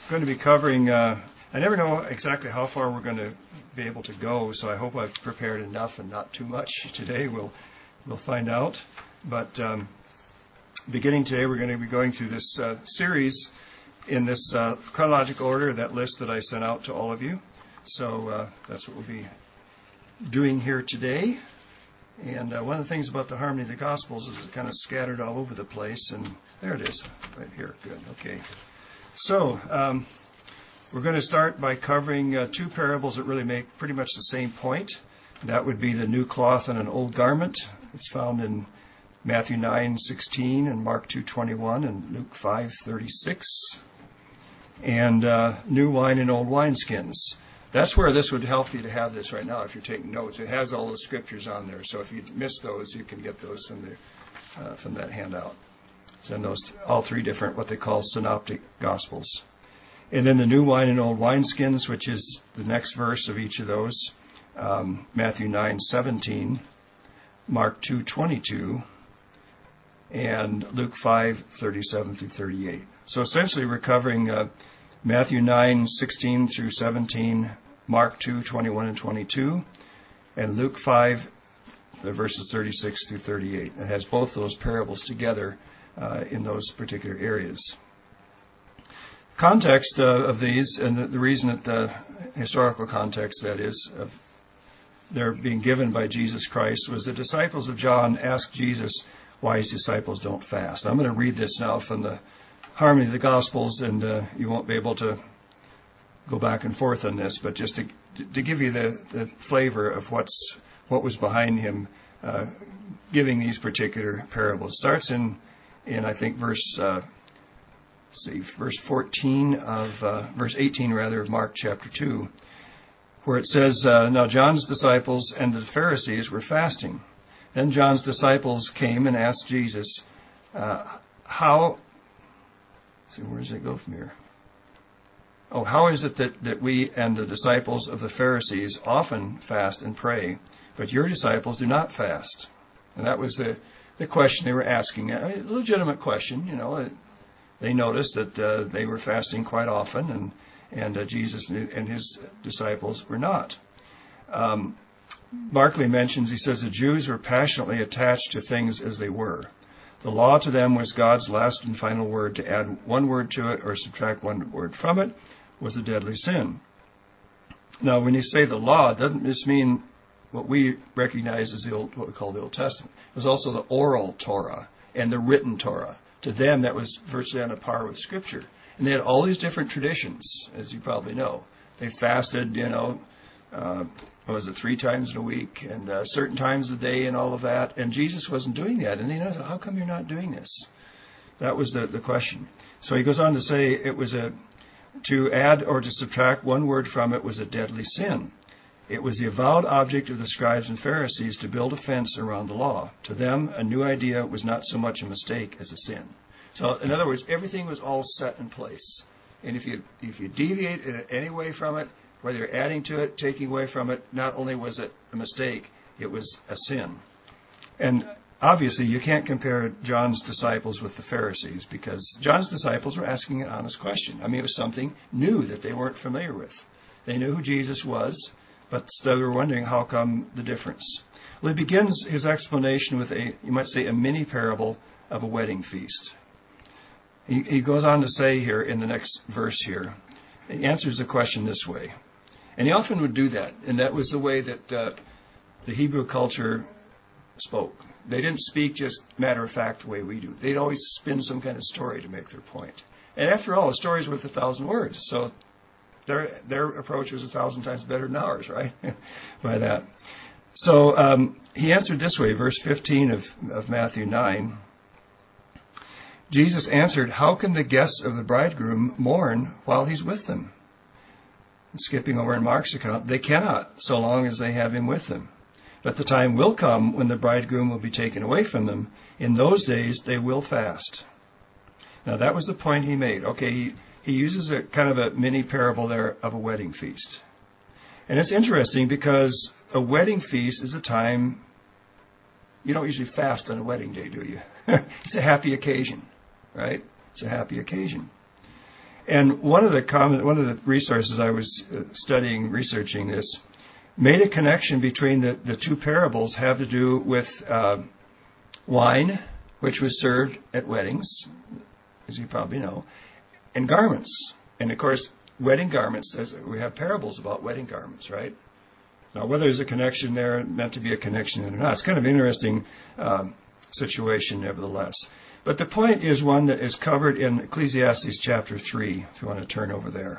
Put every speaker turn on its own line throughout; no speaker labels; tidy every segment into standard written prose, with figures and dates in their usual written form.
going to be covering, I never know exactly how far we're going to be able to go, so I hope I've prepared enough and not too much today. We'll find out. But beginning today, we're going to be going through this series in this chronological order, that list that I sent out to all of you. So that's what we'll be doing here today. And one of the things about the Harmony of the Gospels is it's kind of scattered all over the place. And there it is, right here. Good. Okay. So we're going to start by covering two parables that really make pretty much the same point. That would be the new cloth and an old garment. It's found in Matthew 9:16 and Mark 2:21 and Luke 5:36. And new wine and old wineskins. That's where this would help you to have this right now if you're taking notes. It has all the scriptures on there, so if you miss those, you can get those from that handout. It's in those all three different, what they call synoptic gospels. And then the new wine and old wineskins, which is the next verse of each of those, Matthew 9:17, Mark 2:22, and Luke 5:37 through 38. So essentially we're covering Matthew 9:16 through 17, Mark 2:21 and 22, and Luke 5, the verses 36 through 38. It has both those parables together in those particular areas. Context of these, and the reason that the historical context, that is, of they're being given by Jesus Christ, was the disciples of John asked Jesus why his disciples don't fast. I'm going to read this now from the Harmony of the Gospels, and you won't be able to go back and forth on this, but just to give you the flavor of what was behind him giving these particular parables. It starts in I think verse 18 of Mark chapter 2, where it says, "Now John's disciples and the Pharisees were fasting. Then John's disciples came and asked Jesus, how does it go from here? How is it that we and the disciples of the Pharisees often fast and pray, but your disciples do not fast?" And that was the question they were asking. A legitimate question, They noticed that they were fasting quite often, and Jesus and his disciples were not. Barclay mentions, he says, the Jews were passionately attached to things as they were. The law to them was God's last and final word. To add one word to it or subtract one word from it was a deadly sin. Now, when you say the law, it doesn't just mean what we recognize as what we call the Old Testament. It was also the oral Torah and the written Torah. To them, that was virtually on a par with Scripture. And they had all these different traditions, as you probably know. They fasted, 3 times in a week and certain times of the day and all of that. And Jesus wasn't doing that. And how come you're not doing this? That was the question. So he goes on to say it was to add or to subtract one word from it was a deadly sin. It was the avowed object of the scribes and Pharisees to build a fence around the law. To them, a new idea was not so much a mistake as a sin. So, in other words, everything was all set in place. And if you deviate in any way from it, whether you're adding to it, taking away from it, not only was it a mistake, it was a sin. And obviously, you can't compare John's disciples with the Pharisees, because John's disciples were asking an honest question. I mean, it was something new that they weren't familiar with. They knew who Jesus was, but still were wondering how come the difference. Well, he begins his explanation with you might say, a mini parable of a wedding feast. He goes on to say here in the next verse here, he answers the question this way. And he often would do that, and that was the way that the Hebrew culture spoke. They didn't speak just matter-of-fact the way we do. They'd always spin some kind of story to make their point. And after all, a story's worth 1,000 words, so their approach was 1,000 times better than ours, right? By that. So he answered this way, verse 15 of Matthew 9. Jesus answered, "How can the guests of the bridegroom mourn while he's with them?" And skipping over in Mark's account, they cannot, so long as they have him with them. But the time will come when the bridegroom will be taken away from them. In those days they will fast. Now that was the point he made. Okay, he uses a kind of a mini parable there of a wedding feast. And it's interesting because a wedding feast is a time, you don't usually fast on a wedding day, do you? It's a happy occasion, right? It's a happy occasion. And one of the resources I was researching this, made a connection between the two parables have to do with wine, which was served at weddings, as you probably know, and garments. And of course, wedding garments, we have parables about wedding garments, right? Now, whether there's a connection there, meant to be a connection or not, it's kind of an interesting situation nevertheless. But the point is one that is covered in Ecclesiastes chapter 3, if you want to turn over there.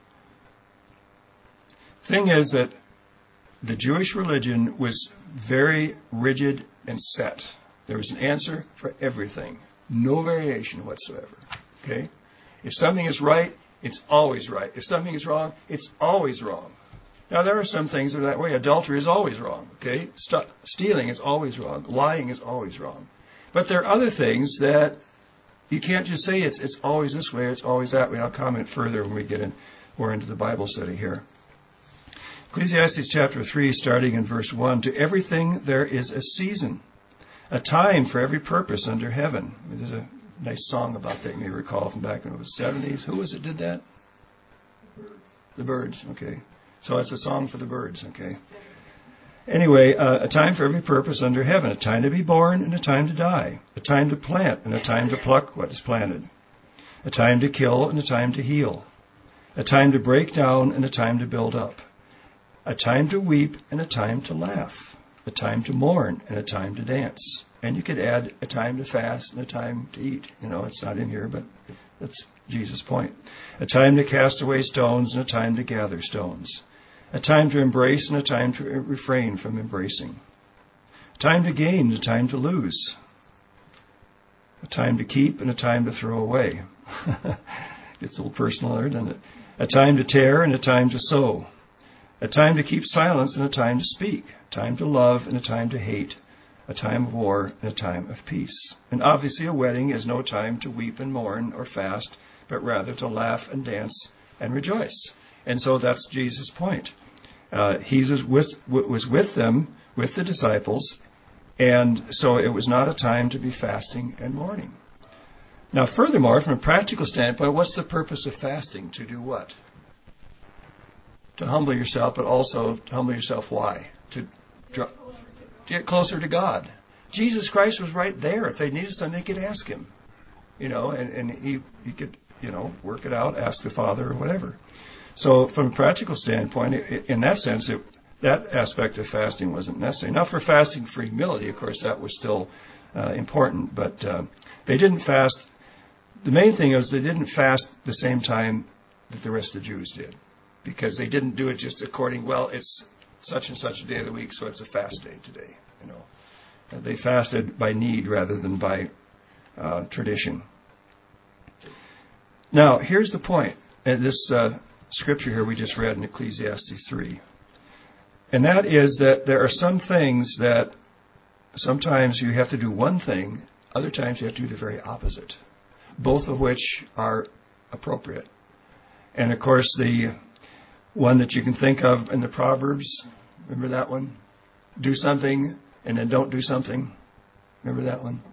Thing is that the Jewish religion was very rigid and set. There was an answer for everything. No variation whatsoever. Okay? If something is right, it's always right. If something is wrong, it's always wrong. Now, there are some things that are that way. Adultery is always wrong. Okay? Stealing is always wrong. Lying is always wrong. But there are other things that you can't just say it's always this way or it's always that way. I'll comment further when we get more into the Bible study here. Ecclesiastes chapter 3, starting in verse 1, to everything there is a season, a time for every purpose under heaven. There's a nice song about that you may recall from back in the 70s. Who was it did that? The Byrds, okay. So it's a song for the Byrds, okay. Anyway, a time for every purpose under heaven, a time to be born and a time to die, a time to plant and a time to pluck what is planted, a time to kill and a time to heal, a time to break down and a time to build up, a time to weep and a time to laugh, a time to mourn and a time to dance. And you could add a time to fast and a time to eat. You know, it's not in here, but that's Jesus' point. A time to cast away stones and a time to gather stones. A time to embrace and a time to refrain from embracing. A time to gain and a time to lose. A time to keep and a time to throw away. Gets a little personal there, doesn't it? A time to tear and a time to sow. A time to keep silence and a time to speak. A time to love and a time to hate. A time of war and a time of peace. And obviously a wedding is no time to weep and mourn or fast, but rather to laugh and dance and rejoice. And so that's Jesus' point. He was with them, with the disciples, and so it was not a time to be fasting and mourning. Now, furthermore, from a practical standpoint, what's the purpose of fasting? To do what? To humble yourself, but also to humble yourself why? To get closer to God. Jesus Christ was right there. If they needed something, they could ask him. You know, and he could, work it out, ask the Father or whatever. So from a practical standpoint, in that sense, that aspect of fasting wasn't necessary. Now for fasting for humility, of course, that was still important, but they didn't fast. The main thing is they didn't fast the same time that the rest of the Jews did, because they didn't do it just according, it's such and such a day of the week, so it's a fast day today. They fasted by need rather than by tradition. Now, here's the point. This scripture here we just read in Ecclesiastes 3. And that is that there are some things that sometimes you have to do one thing, other times you have to do the very opposite, both of which are appropriate. And of course, the one that you can think of in the Proverbs, remember that one? Do something and then don't do something. Remember that one?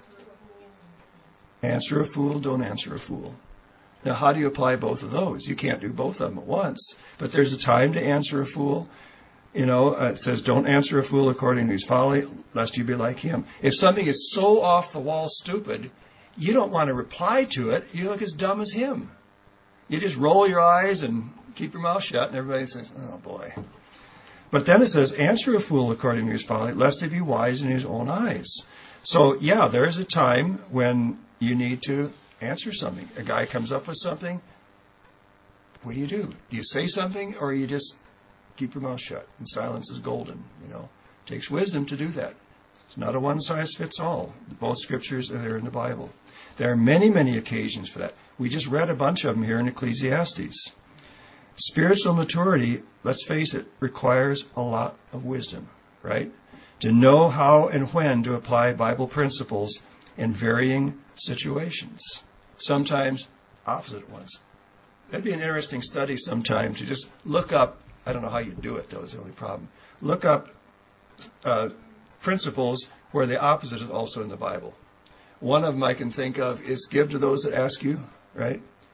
Answer a fool, don't answer a fool. Now, how do you apply both of those? You can't do both of them at once. But there's a time to answer a fool. It says, don't answer a fool according to his folly, lest you be like him. If something is so off the wall stupid, you don't want to reply to it. You look as dumb as him. You just roll your eyes and keep your mouth shut, and everybody says, oh, boy. But then it says, answer a fool according to his folly, lest he be wise in his own eyes. So, yeah, there is a time when you need to answer something. A guy comes up with something. What do? Do you say something or you just keep your mouth shut? And silence is golden. It takes wisdom to do that. It's not a one-size-fits-all. Both scriptures are there in the Bible. There are many, many occasions for that. We just read a bunch of them here in Ecclesiastes. Spiritual maturity, let's face it, requires a lot of wisdom, right? To know how and when to apply Bible principles in varying situations. Sometimes opposite ones. That'd be an interesting study sometime to just look up, I don't know how you do it though, is the only problem. Look up principles where the opposite is also in the Bible. One of them I can think of is give to those that ask you, right?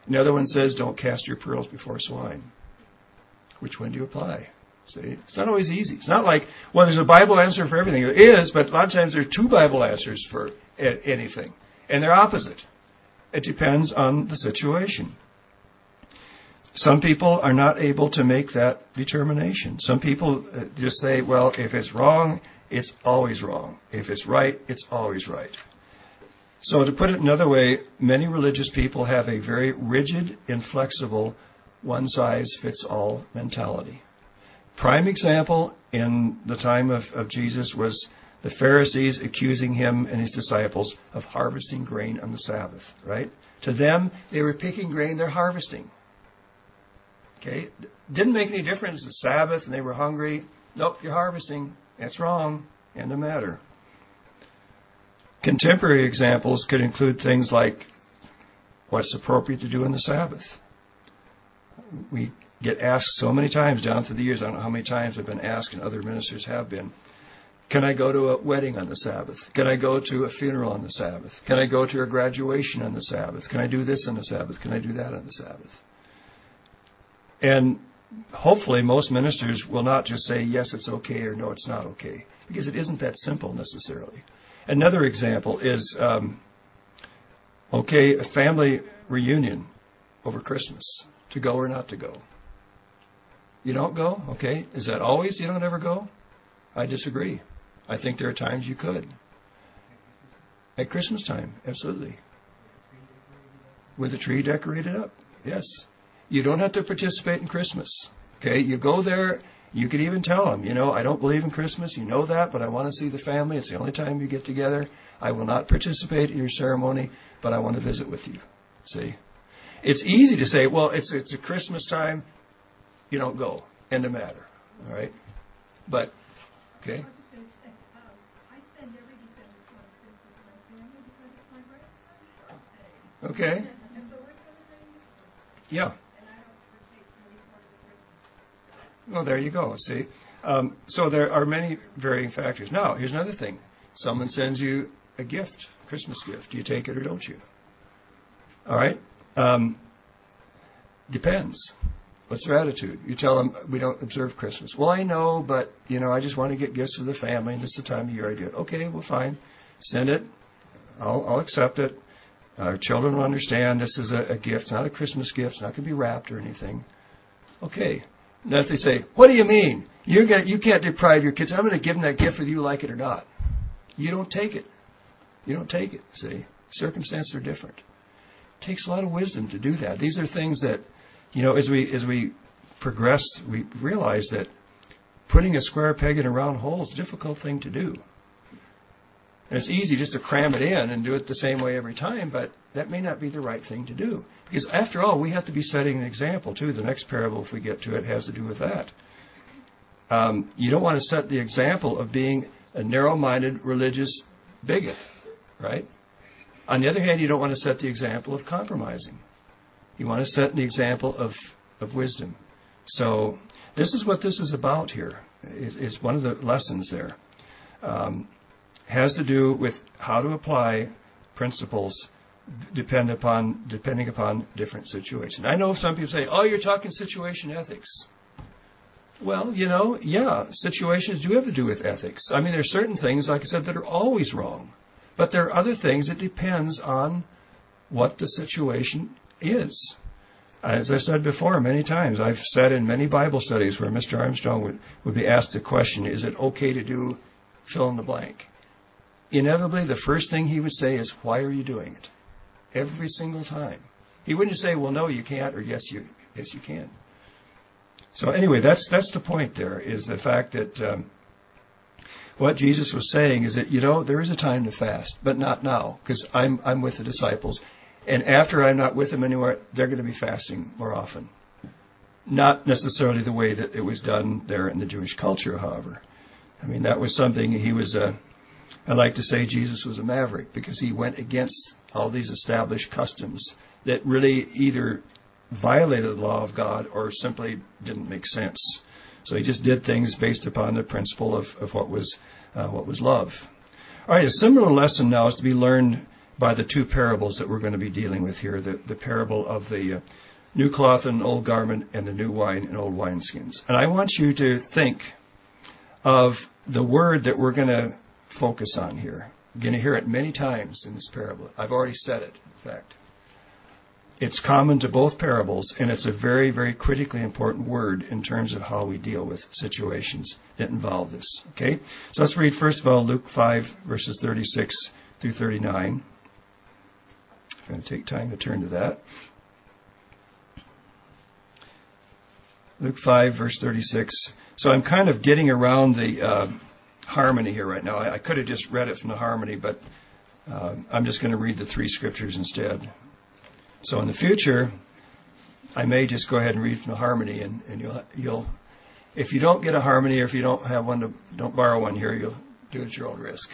Another one says, don't cast your pearls before swine. Which one do you apply? See, it's not always easy. It's not like, well, there's a Bible answer for everything. There is, but a lot of times there are two Bible answers for anything. And they're opposite. It depends on the situation. Some people are not able to make that determination. Some people just say, well, if it's wrong, it's always wrong. If it's right, it's always right. So to put it another way, many religious people have a very rigid, inflexible, one-size-fits-all mentality. Prime example in the time of Jesus was the Pharisees accusing him and his disciples of harvesting grain on the Sabbath, right? To them, they were picking grain, they're harvesting. Okay? Didn't make any difference. The Sabbath and they were hungry. Nope, you're harvesting. That's wrong. End of matter. Contemporary examples could include things like what's appropriate to do in the Sabbath. We get asked so many times down through the years, I don't know how many times I've been asked, and other ministers have been, can I go to a wedding on the Sabbath? Can I go to a funeral on the Sabbath? Can I go to a graduation on the Sabbath? Can I do this on the Sabbath? Can I do that on the Sabbath? And hopefully most ministers will not just say, yes, it's okay, or no, it's not okay, because it isn't that simple necessarily. Another example is, a family reunion over Christmas, to go or not to go. You don't go? Okay. Is that always you don't ever go? I disagree. I think there are times you could. At Christmas time, absolutely. With the tree decorated up, yes. You don't have to participate in Christmas. Okay, you go there, you could even tell them, I don't believe in Christmas, you know that, but I want to see the family. It's the only time you get together. I will not participate in your ceremony, but I want to visit with you. See? It's easy to say, well, it's a Christmas time, you don't go. End of matter. All right? But, okay. Okay. Yeah. Well, there you go. See? So there are many varying factors. Now, here's another thing. Someone sends you a gift, Christmas gift. Do you take it or don't you? All right? Depends. What's their attitude? You tell them, we don't observe Christmas. Well, I know, but, I just want to get gifts for the family, and this is the time of year I do it. Okay, well, fine. Send it. I'll accept it. Our children will understand this is a gift. It's not a Christmas gift. It's not going to be wrapped or anything. Okay. Now, if they say, what do you mean? You can't deprive your kids. I'm going to give them that gift whether you like it or not. You don't take it. You don't take it, see? Circumstances are different. It takes a lot of wisdom to do that. These are things that, as we progress, we realize that putting a square peg in a round hole is a difficult thing to do. And it's easy just to cram it in and do it the same way every time, but that may not be the right thing to do. Because after all, we have to be setting an example, too. The next parable, if we get to it, has to do with that. You don't want to set the example of being a narrow-minded religious bigot, right? On the other hand, you don't want to set the example of compromising. You want to set the example of wisdom. So this is what this is about here. It's one of the lessons there. Has to do with how to apply principles depending upon different situations. I know some people say, oh, you're talking situation ethics. Well, situations do have to do with ethics. I mean, there are certain things, like I said, that are always wrong. But there are other things that depends on what the situation is. As I said before many times, I've said in many Bible studies where Mr. Armstrong would be asked the question, is it okay to do fill in the blank? Inevitably, the first thing he would say is, why are you doing it? Every single time. He wouldn't say, well, no, you can't, or yes, you can. So anyway, that's the point there, is the fact that what Jesus was saying is that, there is a time to fast, but not now, because I'm with the disciples. And after I'm not with them anymore, they're going to be fasting more often. Not necessarily the way that it was done there in the Jewish culture, however. I mean, that was something he was I like to say Jesus was a maverick because he went against all these established customs that really either violated the law of God or simply didn't make sense. So he just did things based upon the principle of what was love. All right, a similar lesson now is to be learned by the two parables that we're going to be dealing with here, the parable of the new cloth and old garment and the new wine and old wineskins. And I want you to think of the word that we're going to focus on here. You're going to hear it many times in this parable. I've already said it, in fact. It's common to both parables, and it's a very, very critically important word in terms of how we deal with situations that involve this. Okay? So let's read, first of all, Luke 5, verses 36 through 39. I'm going to take time to turn to that. Luke 5, verse 36. So I'm kind of getting around the harmony here right now. I could have just read it from the harmony, but I'm just going to read the three scriptures instead. So in the future, I may just go ahead and read from the harmony, and you'll if you don't get a harmony, or if you don't have one, don't borrow one here, you'll do it at your own risk.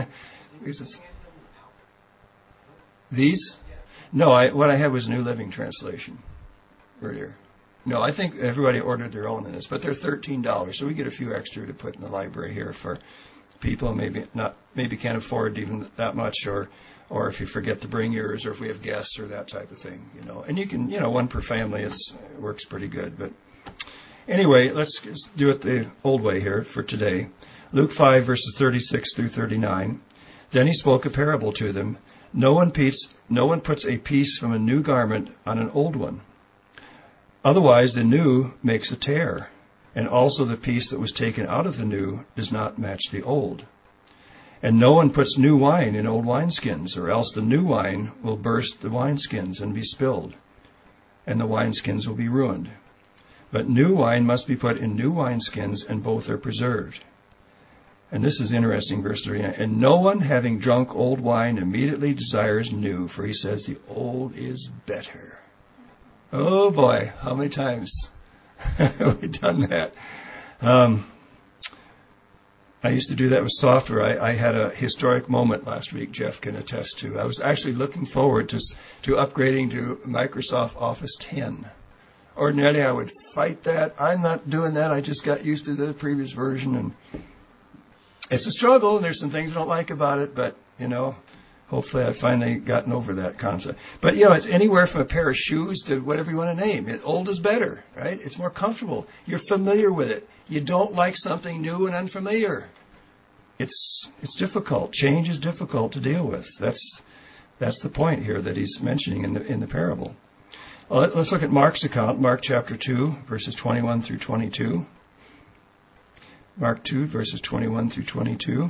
These? No, what I had was New Living Translation earlier. No, I think everybody ordered their own in this, but they're $13, so we get a few extra to put in the library here for people maybe can't afford even that much, or if you forget to bring yours, or if we have guests or that type of thing, And you can, one per family, it works pretty good. But anyway, let's do it the old way here for today. Luke 5, verses 36 through 39. Then he spoke a parable to them. No one puts a piece from a new garment on an old one. Otherwise, the new makes a tear, and also the piece that was taken out of the new does not match the old. And no one puts new wine in old wineskins, or else the new wine will burst the wineskins and be spilled, and the wineskins will be ruined. But new wine must be put in new wineskins, and both are preserved. And this is interesting, verse 39. And no one, having drunk old wine, immediately desires new, for he says the old is better. Oh boy, how many times have we done that? I used to do that with software. I had a historic moment last week, Jeff can attest to. I was actually looking forward to upgrading to Microsoft Office 10. Ordinarily, I would fight that. I'm not doing that. I just got used to the previous version, and it's a struggle, and there's some things I don't like about it, but, hopefully I've finally gotten over that concept. But, it's anywhere from a pair of shoes to whatever you want to name. Old is better, right? It's more comfortable. You're familiar with it. You don't like something new and unfamiliar. It's difficult. Change is difficult to deal with. That's the point here that he's mentioning in the parable. Well, let's look at Mark's account, Mark chapter 2, verses 21 through 22. Mark 2, verses 21 through 22.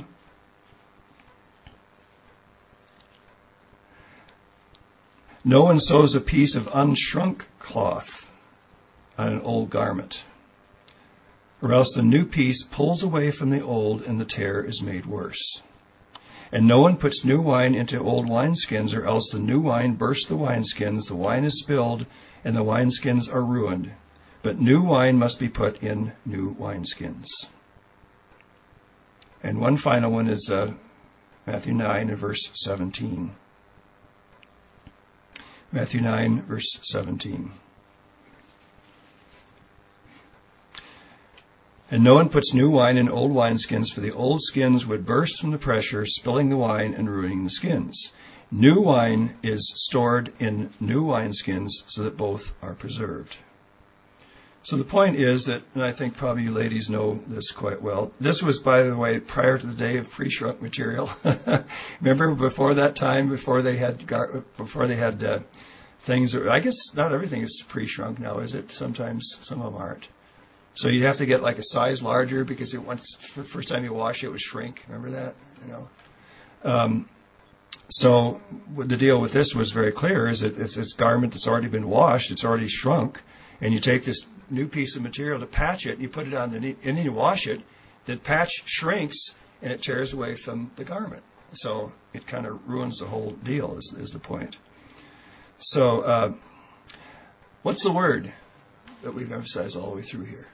No one sews a piece of unshrunk cloth on an old garment, or else the new piece pulls away from the old, and the tear is made worse. And no one puts new wine into old wineskins, or else the new wine bursts the wineskins, the wine is spilled, and the wineskins are ruined. But new wine must be put in new wineskins. And one final one is Matthew 9 and verse 17. Matthew 9, verse 17. And no one puts new wine in old wineskins, for the old skins would burst from the pressure, spilling the wine and ruining the skins. New wine is stored in new wineskins, so that both are preserved. So the point is that, and I think probably you ladies know this quite well, this was, by the way, prior to the day of pre-shrunk material. Remember, before that time, before they had things, I guess not everything is pre-shrunk now, is it? Sometimes some of them aren't. So you'd have to get like a size larger, because the first time you wash it would shrink. Remember that? So the deal with this was very clear, is that if this garment that's already been washed, it's already shrunk, and you take this new piece of material to patch it, and you put it on and then you wash it, the patch shrinks and it tears away from the garment. So it kind of ruins the whole deal, is the point. So what's the word that we've emphasized all the way through here?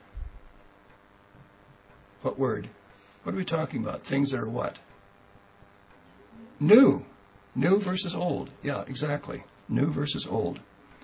What word? What are we talking about? Things that are what? New. New versus old. Yeah, exactly. New versus old.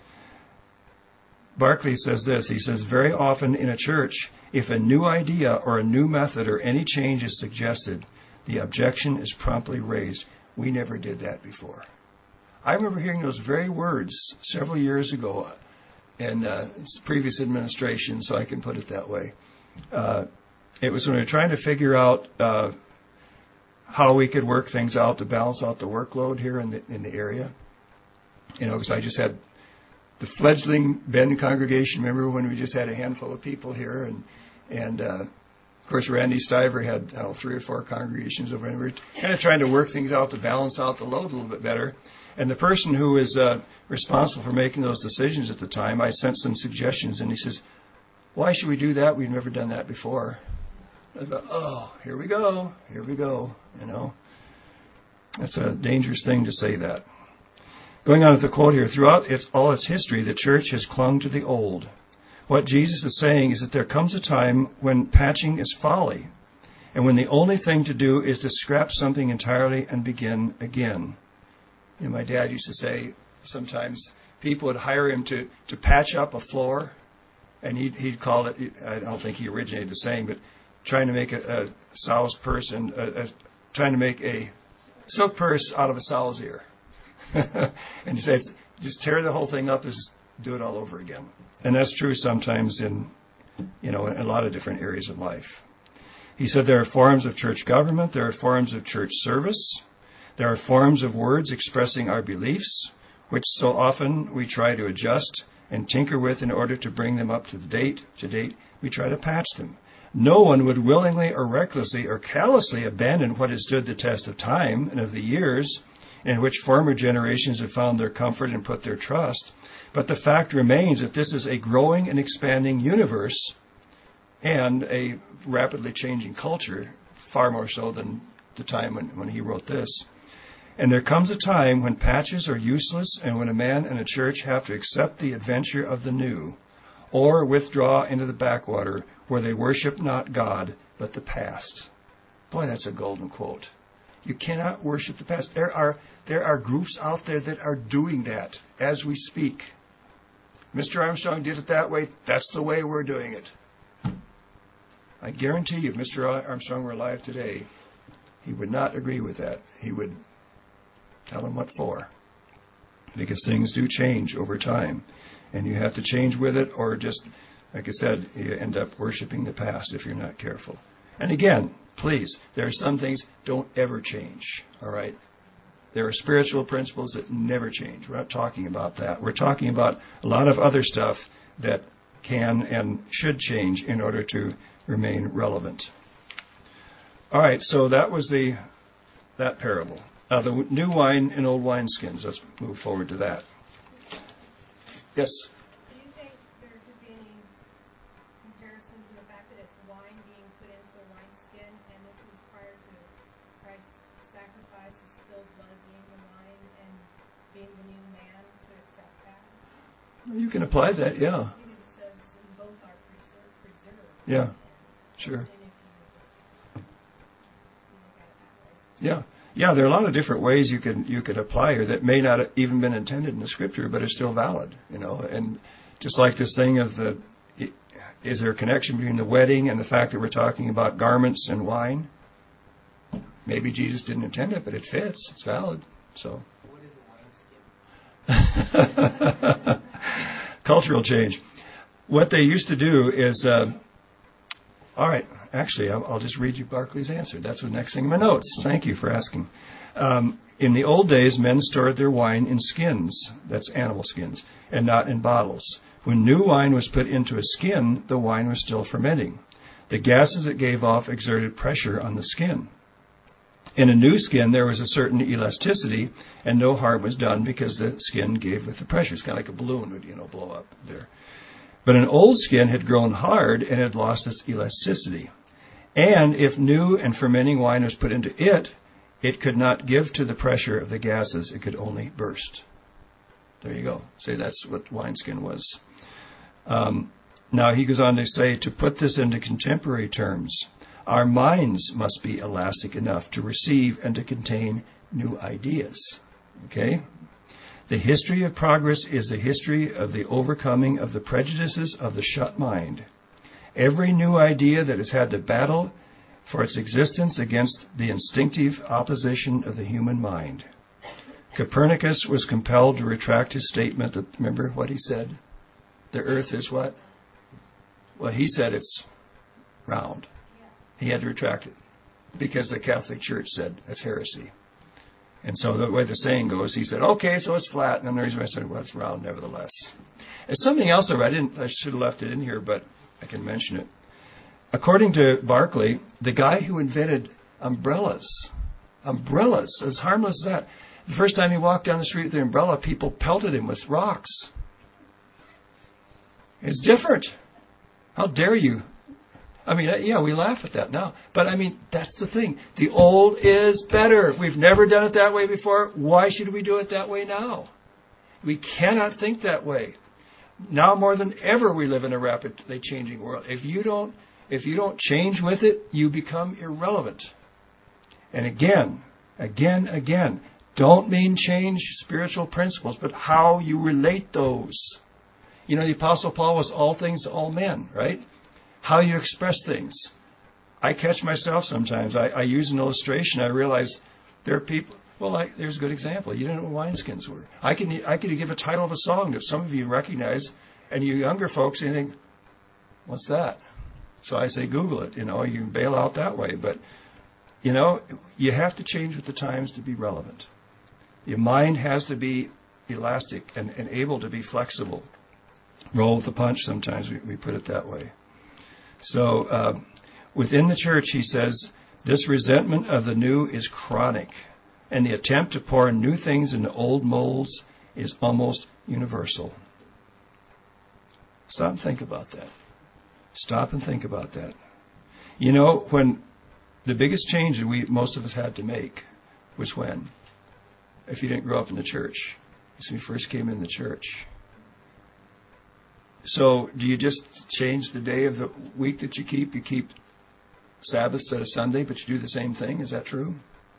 Barclay says this. He says, very often in a church, if a new idea or a new method or any change is suggested, the objection is promptly raised. We never did that before. I remember hearing those very words several years ago in previous administration, so I can put it that way. It was when we were trying to figure out how we could work things out to balance out the workload here in the area. Because I just had the fledgling Bend congregation. Remember when we just had a handful of people here, and of course Randy Stiver had 3 or 4 congregations over, and we were kind of trying to work things out to balance out the load a little bit better. And the person who was responsible for making those decisions at the time, I sent some suggestions, and he says, "Why should we do that? We've never done that before." I thought, oh, here we go. It's a dangerous thing to say that. Going on with the quote here, throughout all its history, the church has clung to the old. What Jesus is saying is that there comes a time when patching is folly, and when the only thing to do is to scrap something entirely and begin again. My dad used to say sometimes people would hire him to patch up a floor, and he'd call it, I don't think he originated the saying, but trying to make a sow's purse trying to make a silk purse out of a sow's ear. And he says, just tear the whole thing up and just do it all over again. And that's true sometimes in a lot of different areas of life. He said there are forms of church government, there are forms of church service, there are forms of words expressing our beliefs, which so often we try to adjust and tinker with in order to bring them up to date. We try to patch them. No one would willingly or recklessly or callously abandon what has stood the test of time and of the years in which former generations have found their comfort and put their trust. But the fact remains that this is a growing and expanding universe and a rapidly changing culture, far more so than the time when he wrote this. And there comes a time when patches are useless and when a man and a church have to accept the adventure of the new or withdraw into the backwater where they worship not God, but the past. Boy, that's a golden quote. You cannot worship the past. There are groups out there that are doing that as we speak. Mr. Armstrong did it that way. That's the way we're doing it. I guarantee you, if Mr. Armstrong were alive today, he would not agree with that. He would tell him what for. Because things do change over time. And you have to change with it, or just, like I said, you end up worshiping the past if you're not careful. And again, please, there are some things don't ever change, all right? There are spiritual principles that never change. We're not talking about that. We're talking about a lot of other stuff that can and should change in order to remain relevant. All right, so that was that parable. The new wine in old wineskins. Let's move forward to that. Yes?
Do you think there could be any comparison to the fact that it's wine being put into a wineskin, and this was prior to Christ's sacrifice, the spilled blood being the wine, and being the new man to accept that?
You can apply that, yeah.
Because it says both are preserved.
Yeah, sure.
And if you look at it that way.
Yeah. Yeah, there are a lot of different ways you could apply here that may not have even been intended in the scripture, but are still valid, And just like this thing of is there a connection between the wedding and the fact that we're talking about garments and wine? Maybe Jesus didn't intend it, but it fits. It's valid. So.
What is a wineskin?
Cultural change. What they used to do is, all right. Actually, I'll just read you Barclay's answer. That's the next thing in my notes. Thank you for asking. In the old days, men stored their wine in skins, that's animal skins, and not in bottles. When new wine was put into a skin, the wine was still fermenting. The gases it gave off exerted pressure on the skin. In a new skin, there was a certain elasticity, and no harm was done because the skin gave with the pressure. It's kind of like a balloon would, blow up there. But an old skin had grown hard and had lost its elasticity. And if new and fermenting wine was put into it, it could not give to the pressure of the gases. It could only burst. There you go. Say that's what wineskin was. Now he goes on to say, to put this into contemporary terms, our minds must be elastic enough to receive and to contain new ideas. Okay? The history of progress is the history of the overcoming of the prejudices of the shut mind. Every new idea that has had to battle for its existence against the instinctive opposition of the human mind. Copernicus was compelled to retract his statement that, remember what he said? The earth is what? Well, he said it's round. He had to retract it because the Catholic Church said that's heresy. And so the way the saying goes, he said, okay, so it's flat. And then the reason I said, well, it's round nevertheless. It's something else I should have left it in here, but I can mention it. According to Barclay, the guy who invented umbrellas, as harmless as that, the first time he walked down the street with the umbrella, people pelted him with rocks. It's different. How dare you? I mean, yeah, we laugh at that now. But, I mean, that's the thing. The old is better. We've never done it that way before. Why should we do it that way now? We cannot think that way. Now more than ever, we live in a rapidly changing world. If you don't change with it, you become irrelevant. And again, don't mean change spiritual principles, but how you relate those. You know, the Apostle Paul was all things to all men, right? How you express things. I catch myself sometimes. I use an illustration. I realize there are people. Well, there's a good example. You didn't know what wineskins were. I could give a title of a song that some of you recognize, and you younger folks, you think, what's that? So I say, Google it. You know, you can bail out that way. But, you know, you have to change with the times to be relevant. Your mind has to be elastic and able to be flexible. Roll with the punch, sometimes we put it that way. So within the church, he says, this resentment of the new is chronic, and the attempt to pour new things into old molds is almost universal. Stop and think about that. Stop and think about that. You know, when the biggest change that most of us had to make was when? If you didn't grow up in the church. It's when you first came in the church. So do you just change the day of the week that you keep? You keep Sabbath instead of Sunday, but you do the same thing? Is that true?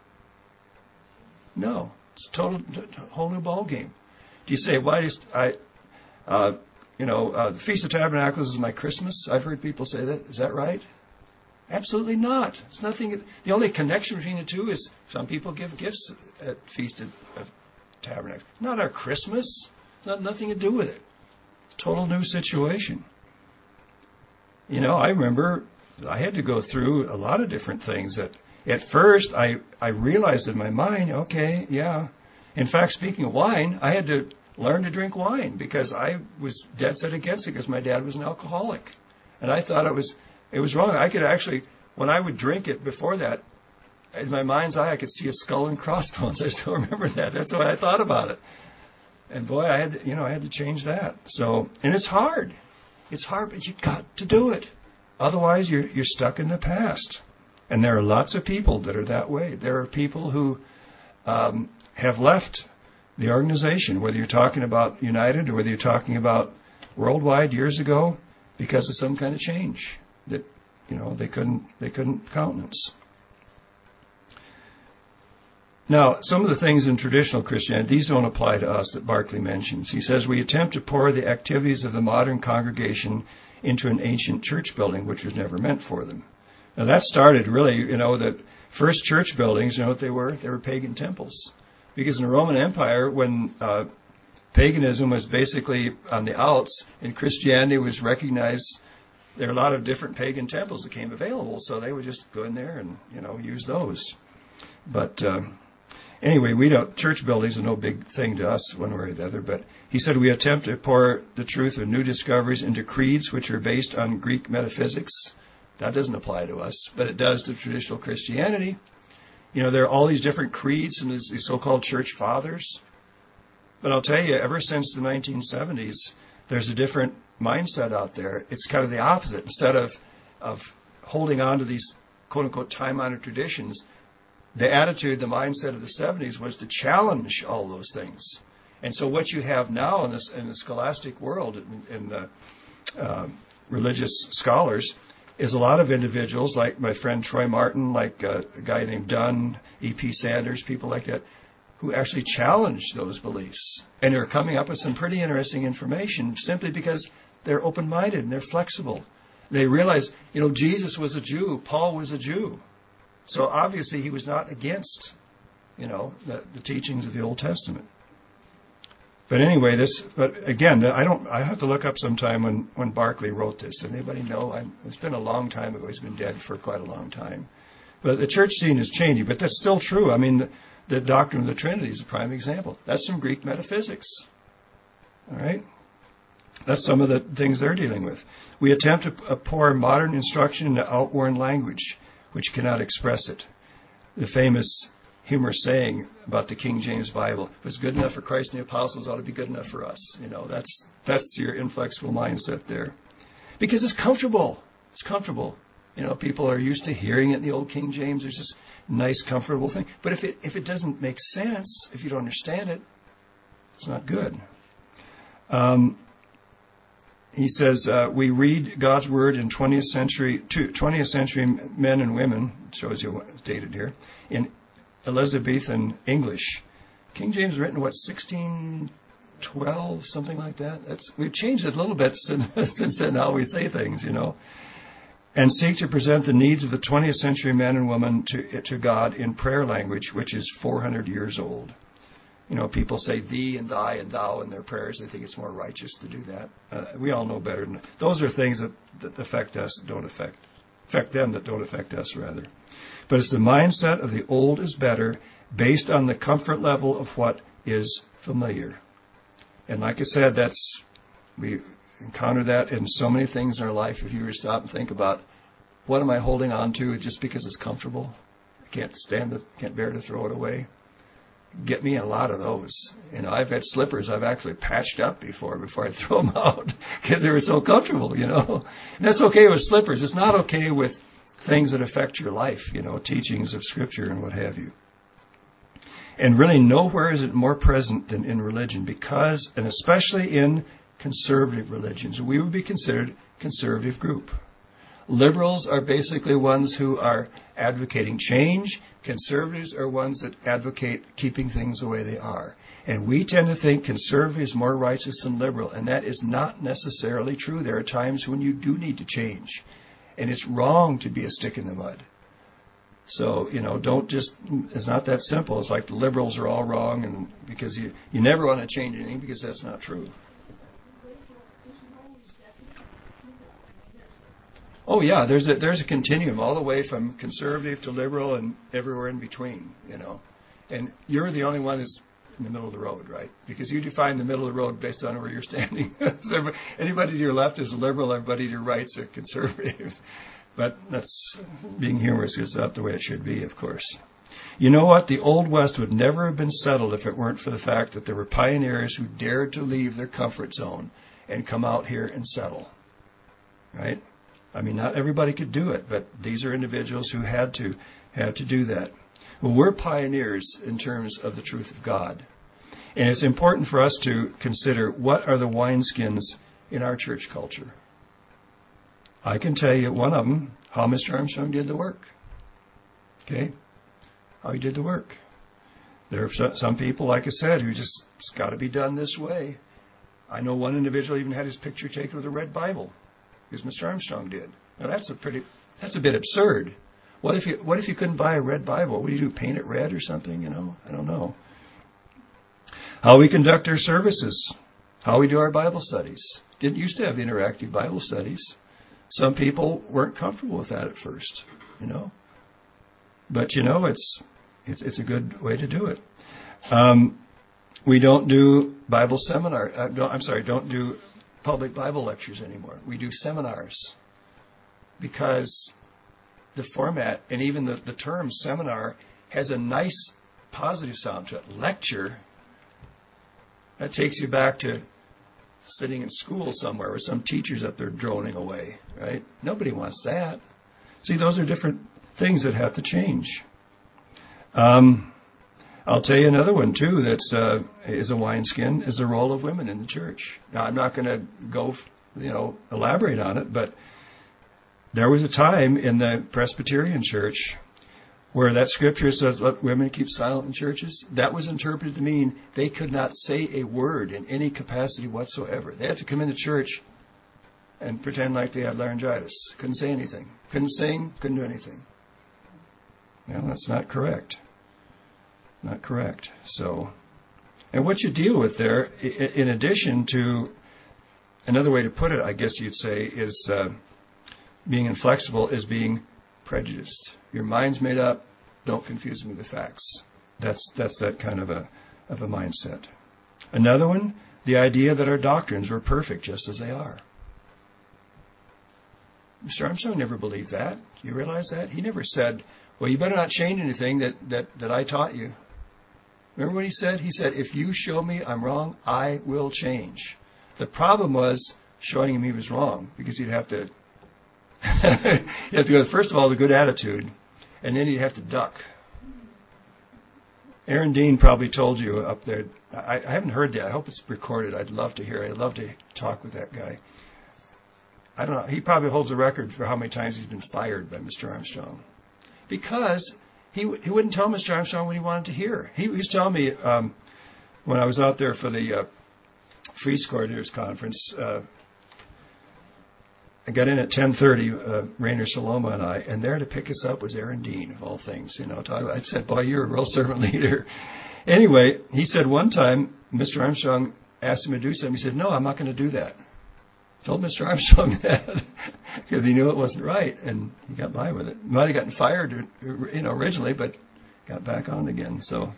No. It's a whole new ball game. Do you say, the Feast of Tabernacles is my Christmas? I've heard people say that. Is that right? Absolutely not. It's nothing. The only connection between the two is some people give gifts at Feast of Tabernacles. Not our Christmas. It's got nothing to do with it. Total new situation. You know, I remember I had to go through a lot of different things that at first I realized in my mind, okay, yeah. In fact, speaking of wine, I had to learn to drink wine because I was dead set against it because my dad was an alcoholic. And I thought it was wrong. I could actually, when I would drink it before that, in my mind's eye, I could see a skull and crossbones. I still remember that. That's the way I thought about it. And boy, I had to change that. So, and it's hard. It's hard, but you've got to do it. Otherwise, you're stuck in the past. And there are lots of people that are that way. There are people who have left the organization, whether you're talking about United or whether you're talking about Worldwide years ago, because of some kind of change that they couldn't countenance. Now, some of the things in traditional Christianity, these don't apply to us that Barclay mentions. He says, we attempt to pour the activities of the modern congregation into an ancient church building, which was never meant for them. Now, that started really, the first church buildings, you know what they were? They were pagan temples. Because in the Roman Empire, when paganism was basically on the outs and Christianity was recognized, there are a lot of different pagan temples that came available, so they would just go in there and, use those. But anyway, church buildings are no big thing to us one way or the other, but he said we attempt to pour the truth of new discoveries into creeds which are based on Greek metaphysics. That doesn't apply to us, but it does to traditional Christianity. There are all these different creeds and these so-called church fathers. But I'll tell you, ever since the 1970s, there's a different mindset out there. It's kind of the opposite. Instead of holding on to these quote-unquote time-honored traditions, the attitude, the mindset of the 70s was to challenge all those things. And so what you have now in the scholastic world, in the religious scholars, is a lot of individuals like my friend Troy Martin, like a guy named Dunn, E.P. Sanders, people like that, who actually challenge those beliefs. And they're coming up with some pretty interesting information simply because they're open-minded and they're flexible. They realize, Jesus was a Jew, Paul was a Jew. So obviously he was not against, the teachings of the Old Testament. But anyway, but again, I have to look up sometime when Barclay wrote this. Anybody know? It's been a long time ago. He's been dead for quite a long time. But the church scene is changing, but that's still true. I mean, the doctrine of the Trinity is a prime example. That's some Greek metaphysics. All right? That's some of the things they're dealing with. We attempt to pour modern instruction into outworn language, which cannot express it. The famous humorous saying about the King James Bible, if it's good enough for Christ and the apostles, it ought to be good enough for us. That's your inflexible mindset there. Because it's comfortable. It's comfortable. People are used to hearing it in the old King James. There's this nice, comfortable thing. But if it doesn't make sense, if you don't understand it, it's not good. He says, we read God's Word in 20th century men and women, shows you what's dated here, in Elizabethan English. King James written, 1612, something like that? We've changed it a little bit since then, how we say things, and seek to present the needs of the 20th century men and women to God in prayer language, which is 400 years old. People say thee and thy and thou in their prayers. They think it's more righteous to do that. We all know better than that. Those are things that affect us, that don't affect them, that don't affect us, rather. But it's the mindset of the old is better, based on the comfort level of what is familiar. And like I said, we encounter that in so many things in our life. If you were to stop and think about, what am I holding on to just because it's comfortable? I can't bear to throw it away. Get me in a lot of those. I've had slippers I've actually patched up before I throw them out because they were so comfortable, And that's okay with slippers. It's not okay with things that affect your life, teachings of Scripture and what have you. And really nowhere is it more present than in religion, because, and especially in conservative religions, we would be considered a conservative group. Liberals are basically ones who are advocating change. Conservatives are ones that advocate keeping things the way they are. And we tend to think conservative is more righteous than liberal, and that is not necessarily true. There are times when you do need to change, and it's wrong to be a stick in the mud. So, it's not that simple. It's like the liberals are all wrong, and because you never want to change anything, because that's not true. Oh yeah, there's a continuum all the way from conservative to liberal and everywhere in between, And you're the only one that's in the middle of the road, right? Because you define the middle of the road based on where you're standing. So anybody to your left is a liberal, everybody to your right is a conservative. But that's being humorous. It's not the way it should be, of course. You know what? The Old West would never have been settled if it weren't for the fact that there were pioneers who dared to leave their comfort zone and come out here and settle, right? I mean, not everybody could do it, but these are individuals who had to do that. Well, we're pioneers in terms of the truth of God. And it's important for us to consider, what are the wineskins in our church culture? I can tell you one of them, how Mr. Armstrong did the work. Okay? How he did the work. There are some people, like I said, who just, it's got to be done this way. I know one individual even had his picture taken with a red Bible, because Mr. Armstrong did. Now that's a bit absurd. What if you couldn't buy a red Bible? What do you do? Paint it red or something? I don't know. How we conduct our services, how we do our Bible studies. Didn't used to have interactive Bible studies. Some people weren't comfortable with that at first, But it's a good way to do it. We don't do Bible seminar. Don't do public Bible lectures anymore. We do seminars, because the format and even the term seminar has a nice positive sound to it. Lecture, that takes you back to sitting in school somewhere with some teachers up there droning away, right? Nobody wants that. See, those are different things that have to change. I'll tell you another one, too, that's is a wineskin, is the role of women in the church. Now, I'm not going to go, elaborate on it, but there was a time in the Presbyterian church where that scripture says, let women keep silent in churches. That was interpreted to mean they could not say a word in any capacity whatsoever. They had to come into church and pretend like they had laryngitis. Couldn't say anything. Couldn't sing, couldn't do anything. Well, that's not correct. not correct. So, and what you deal with there, in addition to, another way to put it, I guess you'd say, is being inflexible is being prejudiced. Your mind's made up. Don't confuse me with the facts. That's that kind of a mindset. Another one, the idea that our doctrines were perfect just as they are. Mr. Armstrong never believed that. You realize that? He never said, well, you better not change anything that I taught you. Remember what he said? He said, if you show me I'm wrong, I will change. The problem was showing him he was wrong, because he'd have to you have to go, first of all, the good attitude, and then you'd have to duck. Aaron Dean probably told you up there. I haven't heard that. I hope it's recorded. I'd love to hear it. I'd love to talk with that guy. I don't know. He probably holds a record for how many times he's been fired by Mr. Armstrong. Because he wouldn't tell Mr. Armstrong what he wanted to hear. He was telling me when I was out there for the Free Scorers Conference, I got in at 10:30, Rainer Saloma and I, and there to pick us up was Aaron Dean, of all things. I said, boy, you're a real servant leader. Anyway, he said one time, Mr. Armstrong asked him to do something. He said, no, I'm not going to do that. Told Mr. Armstrong that because he knew it wasn't right, and he got by with it. Might have gotten fired, originally, but got back on again. So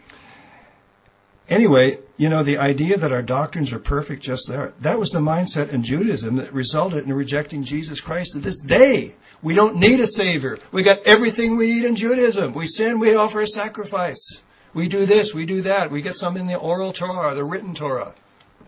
anyway, the idea that our doctrines are perfect just there, that was the mindset in Judaism that resulted in rejecting Jesus Christ to this day. We don't need a Savior. We got everything we need in Judaism. We sin, we offer a sacrifice. We do this, we do that. We get some in the oral Torah, the written Torah.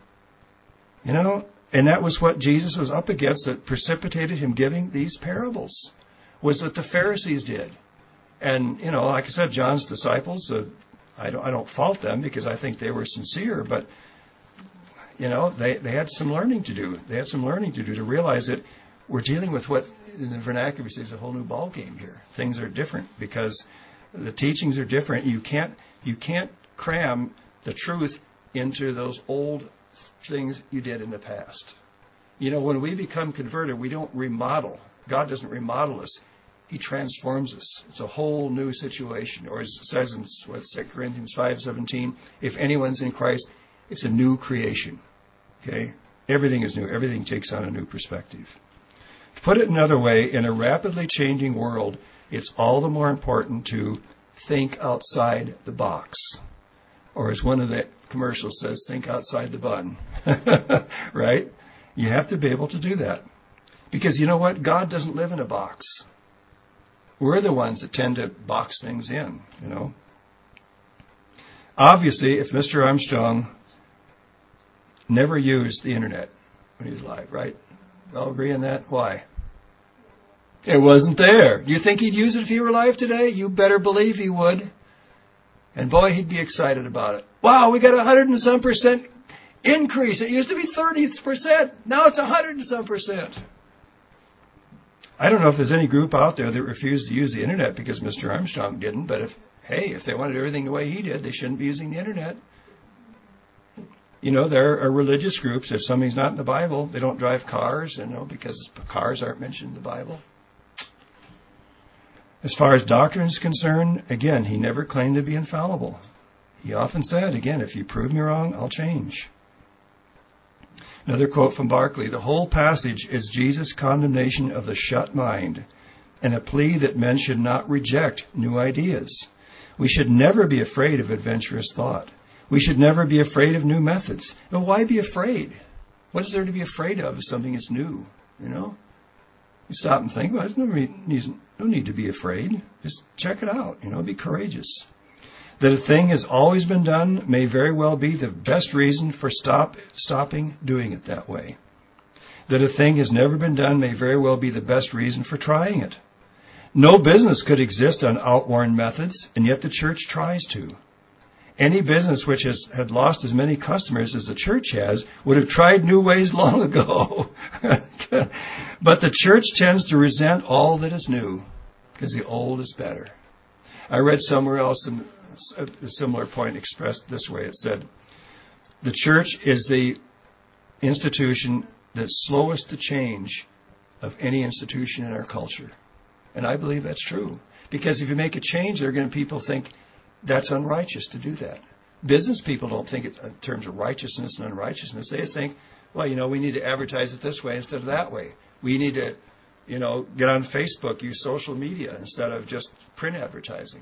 And that was what Jesus was up against that precipitated him giving these parables, was what the Pharisees did. And, like I said, John's disciples, I don't fault them because I think they were sincere, but, they had some learning to do. They had some learning to do to realize that we're dealing with what in the vernacular we say is a whole new ball game here. Things are different because the teachings are different. You can't cram the truth into those old things you did in the past. When we become converted, we don't remodel. God doesn't remodel us. He transforms us. It's a whole new situation. Or as it says in 2 Corinthians 5:17, if anyone's in Christ, it's a new creation. Okay? Everything is new. Everything takes on a new perspective. To put it another way, in a rapidly changing world, it's all the more important to think outside the box. Or as one of the commercials says, think outside the bun. Right? You have to be able to do that. Because you know what? God doesn't live in a box. We're the ones that tend to box things in, Obviously, if Mr. Armstrong never used the internet when he was alive, right? We all agree on that? Why? It wasn't there. Do you think he'd use it if he were alive today? You better believe he would. And boy, he'd be excited about it. Wow, we got 100 and some % increase. It used to be 30%. Now it's 100 and some %. I don't know if there's any group out there that refused to use the internet because Mr. Armstrong didn't, but if they wanted everything the way he did, they shouldn't be using the internet. There are religious groups. If something's not in the Bible, they don't drive cars, because cars aren't mentioned in the Bible. As far as doctrine is concerned, again, he never claimed to be infallible. He often said, again, if you prove me wrong, I'll change. Another quote from Barclay, the whole passage is Jesus' condemnation of the shut mind and a plea that men should not reject new ideas. We should never be afraid of adventurous thought. We should never be afraid of new methods. Now, why be afraid? What is there to be afraid of if something is new? You stop and think, well, there's no need to be afraid. Just check it out. Be courageous. That a thing has always been done may very well be the best reason for stopping doing it that way. That a thing has never been done may very well be the best reason for trying it. No business could exist on outworn methods, and yet the church tries to. Any business which had lost as many customers as the church has would have tried new ways long ago. But the church tends to resent all that is new because the old is better. I read somewhere else a similar point expressed this way. It said, the church is the institution that's slowest to change of any institution in our culture. And I believe that's true. Because if you make a change, people think, that's unrighteous to do that. Business people don't think it in terms of righteousness and unrighteousness. They just think, well, we need to advertise it this way instead of that way. We need to, get on Facebook, use social media instead of just print advertising.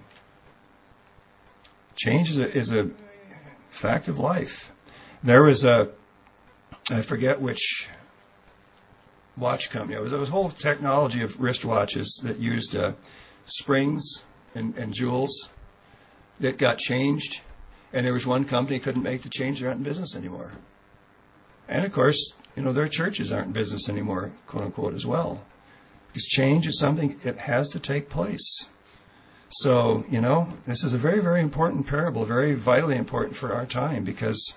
Change is a fact of life. There was I forget which watch company. It was a whole technology of wristwatches that used springs and jewels that got changed. And there was one company couldn't make the change. They're not in business anymore. And of course, their churches aren't in business anymore, quote unquote, as well. Because change is something that has to take place. So, this is a very, very important parable, very vitally important for our time, because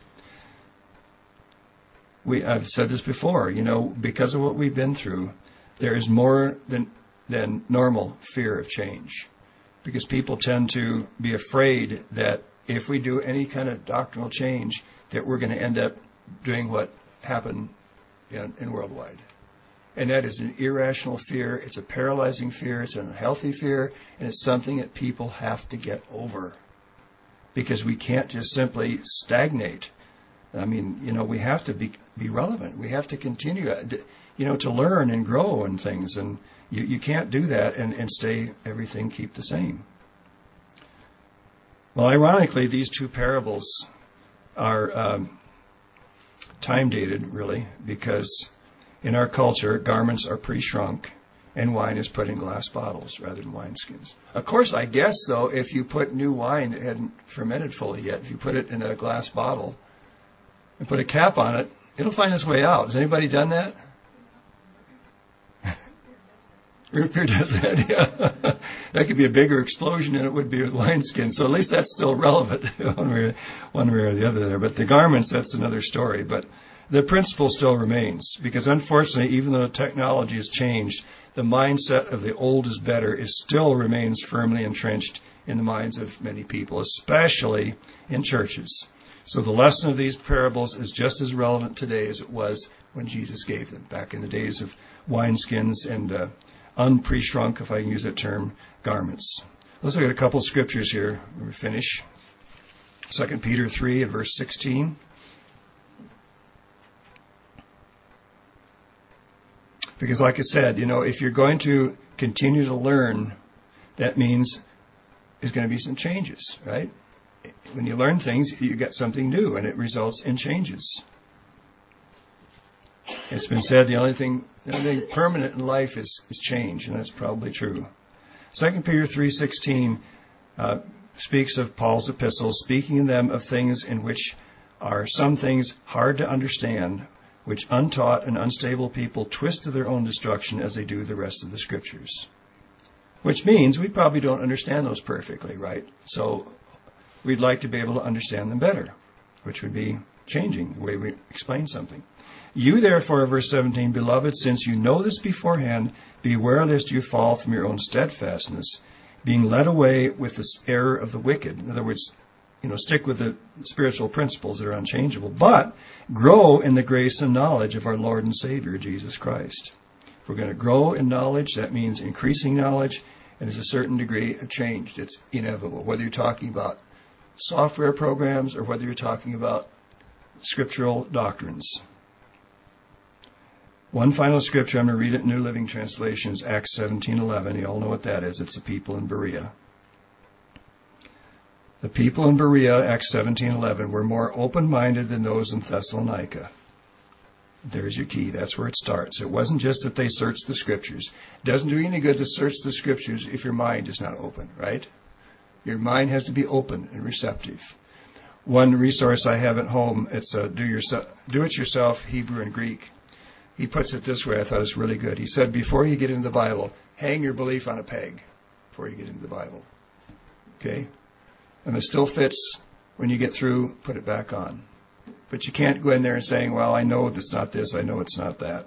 I've said this before, because of what we've been through, there is more than normal fear of change. Because people tend to be afraid that if we do any kind of doctrinal change, that we're going to end up doing what happened in worldwide. And that is an irrational fear. It's a paralyzing fear. It's an unhealthy fear. And it's something that people have to get over. Because we can't just simply stagnate. I mean, we have to be relevant. We have to continue, to learn and grow and things. And you can't do that and keep the same. Well, ironically, these two parables are time dated, really, because in our culture, garments are pre-shrunk and wine is put in glass bottles rather than wineskins. Of course, I guess, though, if you put new wine that hadn't fermented fully yet, if you put it in a glass bottle and put a cap on it, it'll find its way out. Has anybody done that? Root beer does that, yeah. That could be a bigger explosion than it would be with wineskin. So at least that's still relevant one way or the other there. But the garments, that's another story. But the principle still remains, because unfortunately, even though technology has changed, the mindset of the old is better still remains firmly entrenched in the minds of many people, especially in churches. So the lesson of these parables is just as relevant today as it was when Jesus gave them, back in the days of wineskins and unpre-shrunk, if I can use that term, garments. Let's look at a couple of scriptures here when we finish. 2 Peter 3 and verse 16. Because like I said, if you're going to continue to learn, that means there's going to be some changes, right? When you learn things, you get something new, and it results in changes. It's been said the only thing permanent in life is change, and that's probably true. 2 Peter 3:16 speaks of Paul's epistles, speaking in them of things in which are some things hard to understand, which untaught and unstable people twist to their own destruction as they do the rest of the Scriptures. Which means we probably don't understand those perfectly, right? So we'd like to be able to understand them better, which would be changing the way we explain something. You therefore, verse 17, beloved, since you know this beforehand, beware lest you fall from your own steadfastness, being led away with the error of the wicked. In other words, stick with the spiritual principles that are unchangeable, but grow in the grace and knowledge of our Lord and Savior, Jesus Christ. If we're going to grow in knowledge, that means increasing knowledge, and there's a certain degree of change. It's inevitable, whether you're talking about software programs or whether you're talking about scriptural doctrines. One final scripture, I'm going to read it in New Living Translation, is Acts 17:11. You all know what that is. It's the people in Berea. The people in Berea, Acts 17:11, were more open-minded than those in Thessalonica. There's your key. That's where it starts. It wasn't just that they searched the Scriptures. It doesn't do any good to search the Scriptures if your mind is not open, right? Your mind has to be open and receptive. One resource I have at home, it's do-it-yourself Hebrew and Greek. He puts it this way, I thought it was really good. He said, before you get into the Bible, hang your belief on a peg before you get into the Bible. Okay? And it still fits when you get through, put it back on. But you can't go in there and saying, well, I know it's not this, I know it's not that.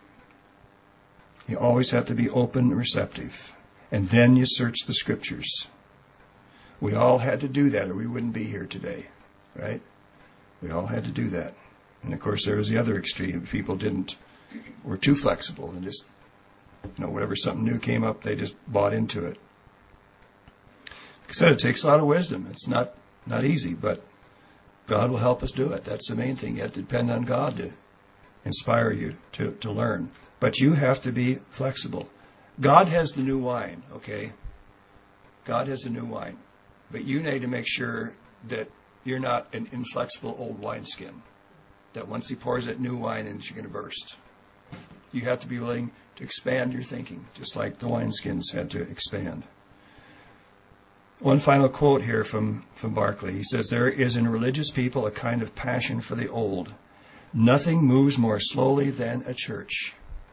You always have to be open and receptive. And then you search the Scriptures. We all had to do that or we wouldn't be here today, right? We all had to do that. And of course there was the other extreme. People were too flexible and just, whenever something new came up, they just bought into it. I said, it takes a lot of wisdom. It's not easy, but God will help us do it. That's the main thing. You have to depend on God to inspire you to learn. But you have to be flexible. God has the new wine, okay? God has the new wine. But you need to make sure that you're not an inflexible old wineskin, that once he pours that new wine in, you're going to burst. You have to be willing to expand your thinking, just like the wineskins had to expand. One final quote here from Barclay. He says, there is in religious people a kind of passion for the old. Nothing moves more slowly than a church.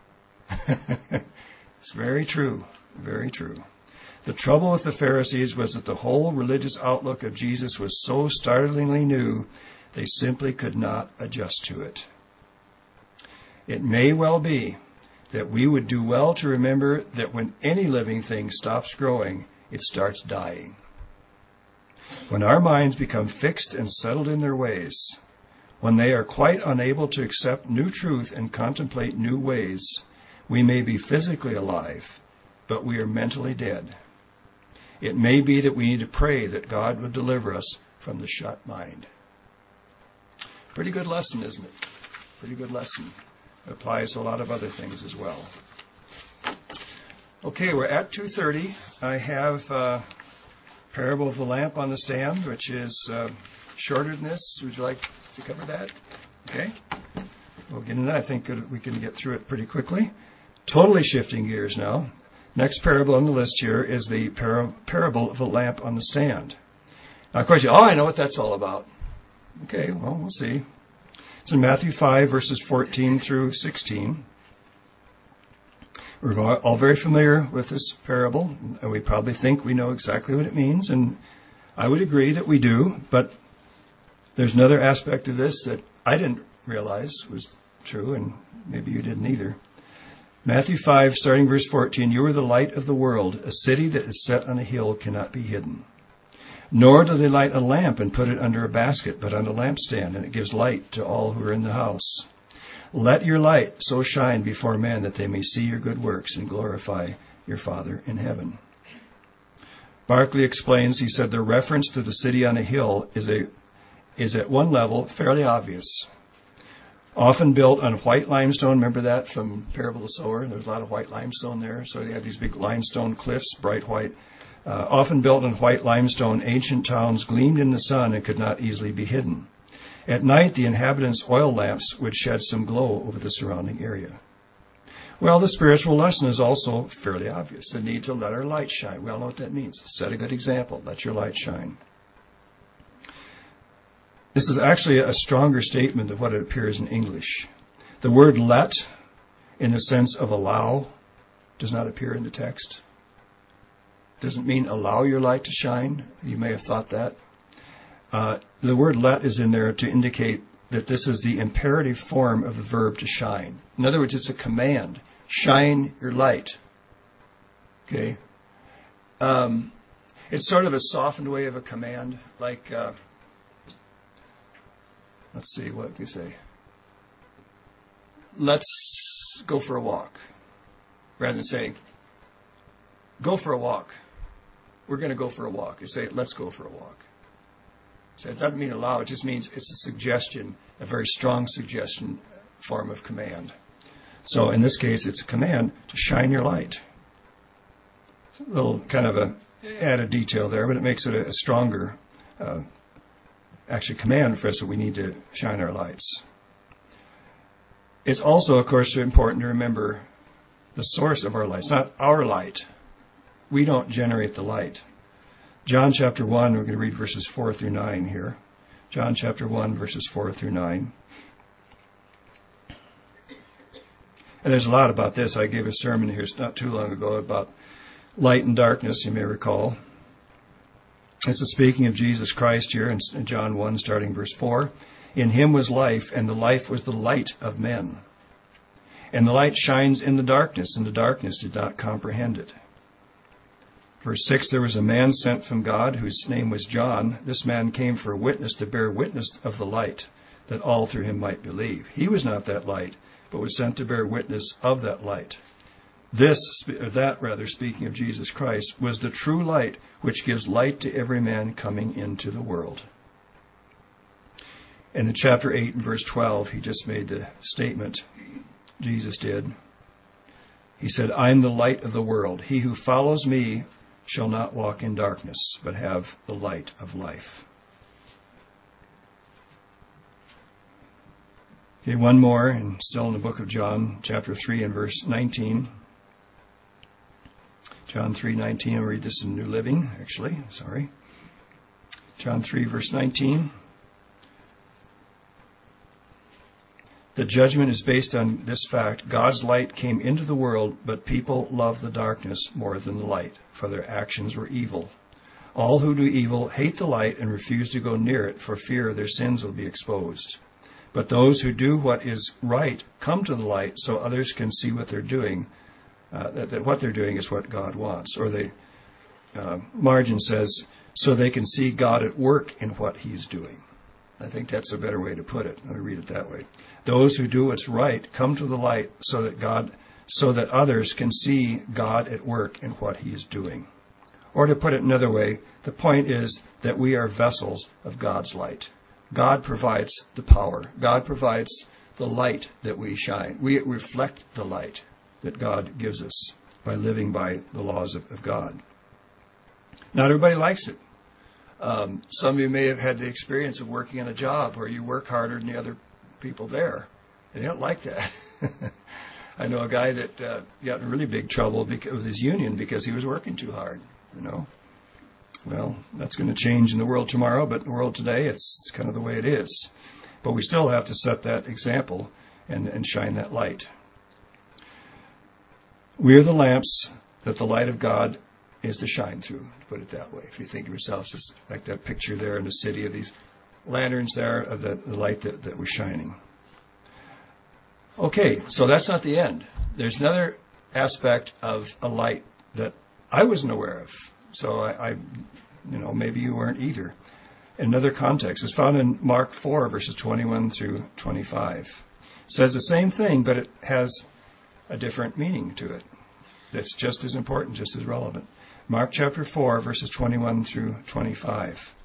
It's very true, very true. The trouble with the Pharisees was that the whole religious outlook of Jesus was so startlingly new, they simply could not adjust to it. It may well be that we would do well to remember that when any living thing stops growing, it starts dying. When our minds become fixed and settled in their ways, when they are quite unable to accept new truth and contemplate new ways, we may be physically alive, but we are mentally dead. It may be that we need to pray that God would deliver us from the shut mind. Pretty good lesson, isn't it? Pretty good lesson. It applies to a lot of other things as well. Okay, we're at 2:30. I have Parable of the Lamp on the Stand, which is shorter than this. Would you like to cover that? Okay. We'll get into that. I think we can get through it pretty quickly. Totally shifting gears now. Next parable on the list here is the parable of the lamp on the stand. Now, of course, I know what that's all about. Okay, well, we'll see. It's in Matthew 5, verses 14 through 16. We're all very familiar with this parable, and we probably think we know exactly what it means, and I would agree that we do, but there's another aspect of this that I didn't realize was true, and maybe you didn't either. Matthew 5, starting verse 14, you are the light of the world. A city that is set on a hill cannot be hidden. Nor do they light a lamp and put it under a basket, but on a lampstand, and it gives light to all who are in the house. Let your light so shine before men that they may see your good works and glorify your Father in heaven. Barclay explains, he said, the reference to the city on a hill is at one level fairly obvious. Often built on white limestone. Remember that from Parable of the Sower? There's a lot of white limestone there. So they had these big limestone cliffs, bright white. Often built on white limestone, ancient towns gleamed in the sun and could not easily be hidden. At night, the inhabitants' oil lamps would shed some glow over the surrounding area. Well, the spiritual lesson is also fairly obvious. The need to let our light shine. We all know what that means. Set a good example. Let your light shine. This is actually a stronger statement than what it appears in English. The word let, in the sense of allow, does not appear in the text. Doesn't mean allow your light to shine. You may have thought that. The word let is in there to indicate that this is the imperative form of the verb to shine. In other words, it's a command. Shine your light. Okay? It's sort of a softened way of a command, like... let's see, what can we say? Let's go for a walk. Rather than saying, go for a walk. We're going to go for a walk. You say, let's go for a walk. So it doesn't mean allow. It just means it's a suggestion, a very strong suggestion form of command. So in this case, it's a command to shine your light. It's a little kind of a added detail there, but it makes it a stronger command for us that we need to shine our lights. It's also, of course, important to remember the source of our light. It's not our light. We don't generate the light. John chapter 1, we're going to read verses 4 through 9 here. John chapter 1, verses 4 through 9. And there's a lot about this. I gave a sermon here not too long ago about light and darkness, you may recall. This is speaking of Jesus Christ here in John 1, starting verse 4. In him was life, and the life was the light of men. And the light shines in the darkness, and the darkness did not comprehend it. Verse 6, there was a man sent from God whose name was John. This man came for a witness to bear witness of the light, that all through him might believe. He was not that light, but was sent to bear witness of that light. speaking of Jesus Christ, was the true light which gives light to every man coming into the world. And in chapter 8 and verse 12, he just made the statement, Jesus did. He said, I am the light of the world. He who follows me shall not walk in darkness, but have the light of life. Okay, one more, and still in the book of John, chapter 3 and verse 19. John 3:19, I'll read this in New Living, actually, sorry. John 3, verse 19. The judgment is based on this fact. God's light came into the world, but people love the darkness more than the light, for their actions were evil. All who do evil hate the light and refuse to go near it for fear their sins will be exposed. But those who do what is right come to the light so others can see what they're doing, that what they're doing is what God wants. Or the margin says, so they can see God at work in what he's doing. I think that's a better way to put it. Let me read it that way. Those who do what's right come to the light so that others can see God at work in what he is doing. Or to put it another way, the point is that we are vessels of God's light. God provides the power. God provides the light that we shine. We reflect the light that God gives us by living by the laws of God. Not everybody likes it. Some of you may have had the experience of working in a job where you work harder than the other people there. And they don't like that. I know a guy that got in really big trouble with his union because he was working too hard, Well, that's going to change in the world tomorrow, but in the world today, it's kind of the way it is. But we still have to set that example and shine that light. We are the lamps that the light of God is to shine through, to put it that way. If you think of yourselves just like that picture there in the city of these lanterns there of the light that was shining. Okay, so that's not the end. There's another aspect of a light that I wasn't aware of. So I maybe you weren't either. Another context is found in Mark 4, verses 21 through 25. It says the same thing, but it has a different meaning to it. That's just as important, just as relevant. Mark chapter 4, verses 21 through 25.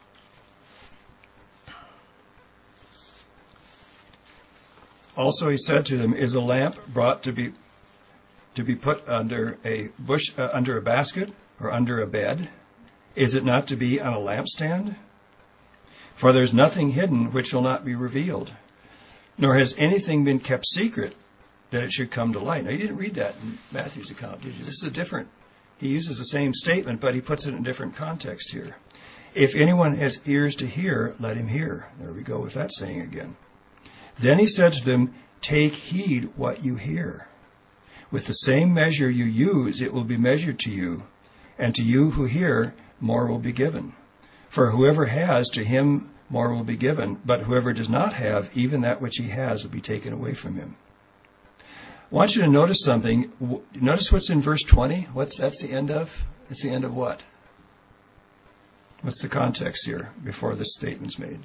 Also he said to them, is a lamp brought to be put under a bush, under a basket, or under a bed? Is it not to be on a lampstand? For there's nothing hidden which will not be revealed, nor has anything been kept secret that it should come to light. Now, you didn't read that in Matthew's account, did you? This is he uses the same statement, but he puts it in a different context here. If anyone has ears to hear, let him hear. There we go with that saying again. Then he said to them, take heed what you hear. With the same measure you use, it will be measured to you, and to you who hear, more will be given. For whoever has, to him more will be given, but whoever does not have, even that which he has will be taken away from him. I want you to notice something. Notice what's in verse 20. That's the end of? It's the end of what? What's the context here before this statement's made?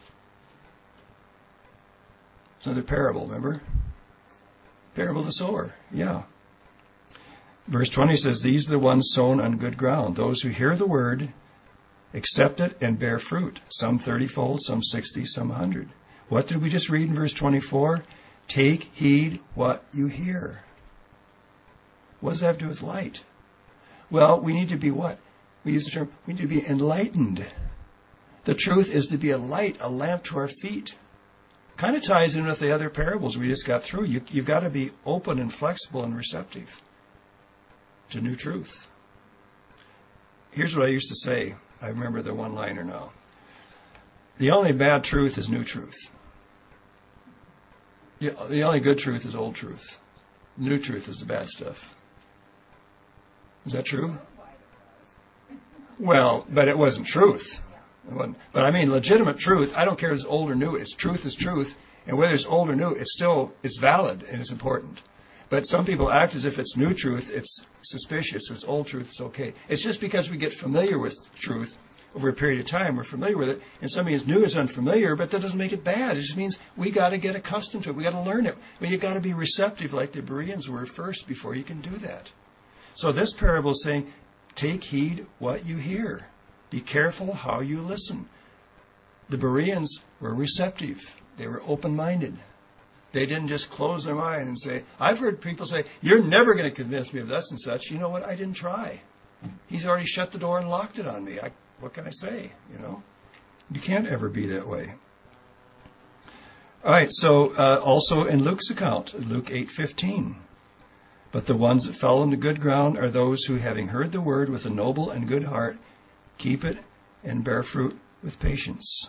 It's another parable, remember? Parable of the sower, yeah. Verse 20 says, these are the ones sown on good ground, those who hear the word, accept it, and bear fruit, some 30-fold, some 60, some 100. What did we just read in verse 24? Take heed what you hear. What does that have to do with light? Well, we need to be what? We use the term, we need to be enlightened. The truth is to be a light, a lamp to our feet. Kind of ties in with the other parables we just got through. You've got to be open and flexible and receptive to new truth. Here's what I used to say. I remember the one-liner now. The only bad truth is new truth. The only good truth is old truth. New truth is the bad stuff. Is that true? Well, but it wasn't truth. But I mean, legitimate truth, I don't care if it's old or new. It's truth is truth. And whether it's old or new, it's valid and it's important. But some people act as if it's new truth, it's suspicious. If it's old truth, it's okay. It's just because we get familiar with truth over a period of time, we're familiar with it, and something is new is unfamiliar, but that doesn't make it bad. It just means we got to get accustomed to it. We got to learn it. You got to be receptive like the Bereans were first before you can do that. So this parable is saying, take heed what you hear. Be careful how you listen. The Bereans were receptive. They were open-minded. They didn't just close their mind and say, I've heard people say, you're never going to convince me of this and such. You know what? I didn't try. He's already shut the door and locked it on me. What can I say? You can't ever be that way. All right, so also in Luke's account, Luke 8:15. But the ones that fell into good ground are those who, having heard the word with a noble and good heart, keep it and bear fruit with patience.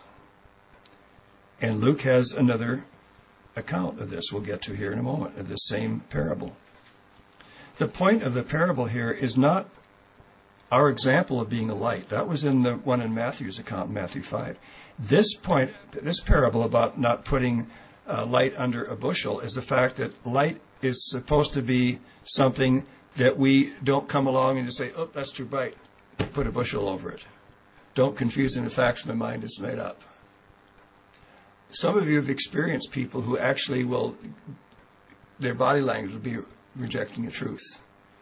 And Luke has another account of this we'll get to here in a moment, of this same parable. The point of the parable here is not our example of being a light. That was in the one in Matthew's account, Matthew 5. This parable about not putting light under a bushel is the fact that light is supposed to be something that we don't come along and just say, oh, that's too bright, put a bushel over it. Don't confuse the facts my mind is made up. Some of you have experienced people who actually their body language will be rejecting the truth.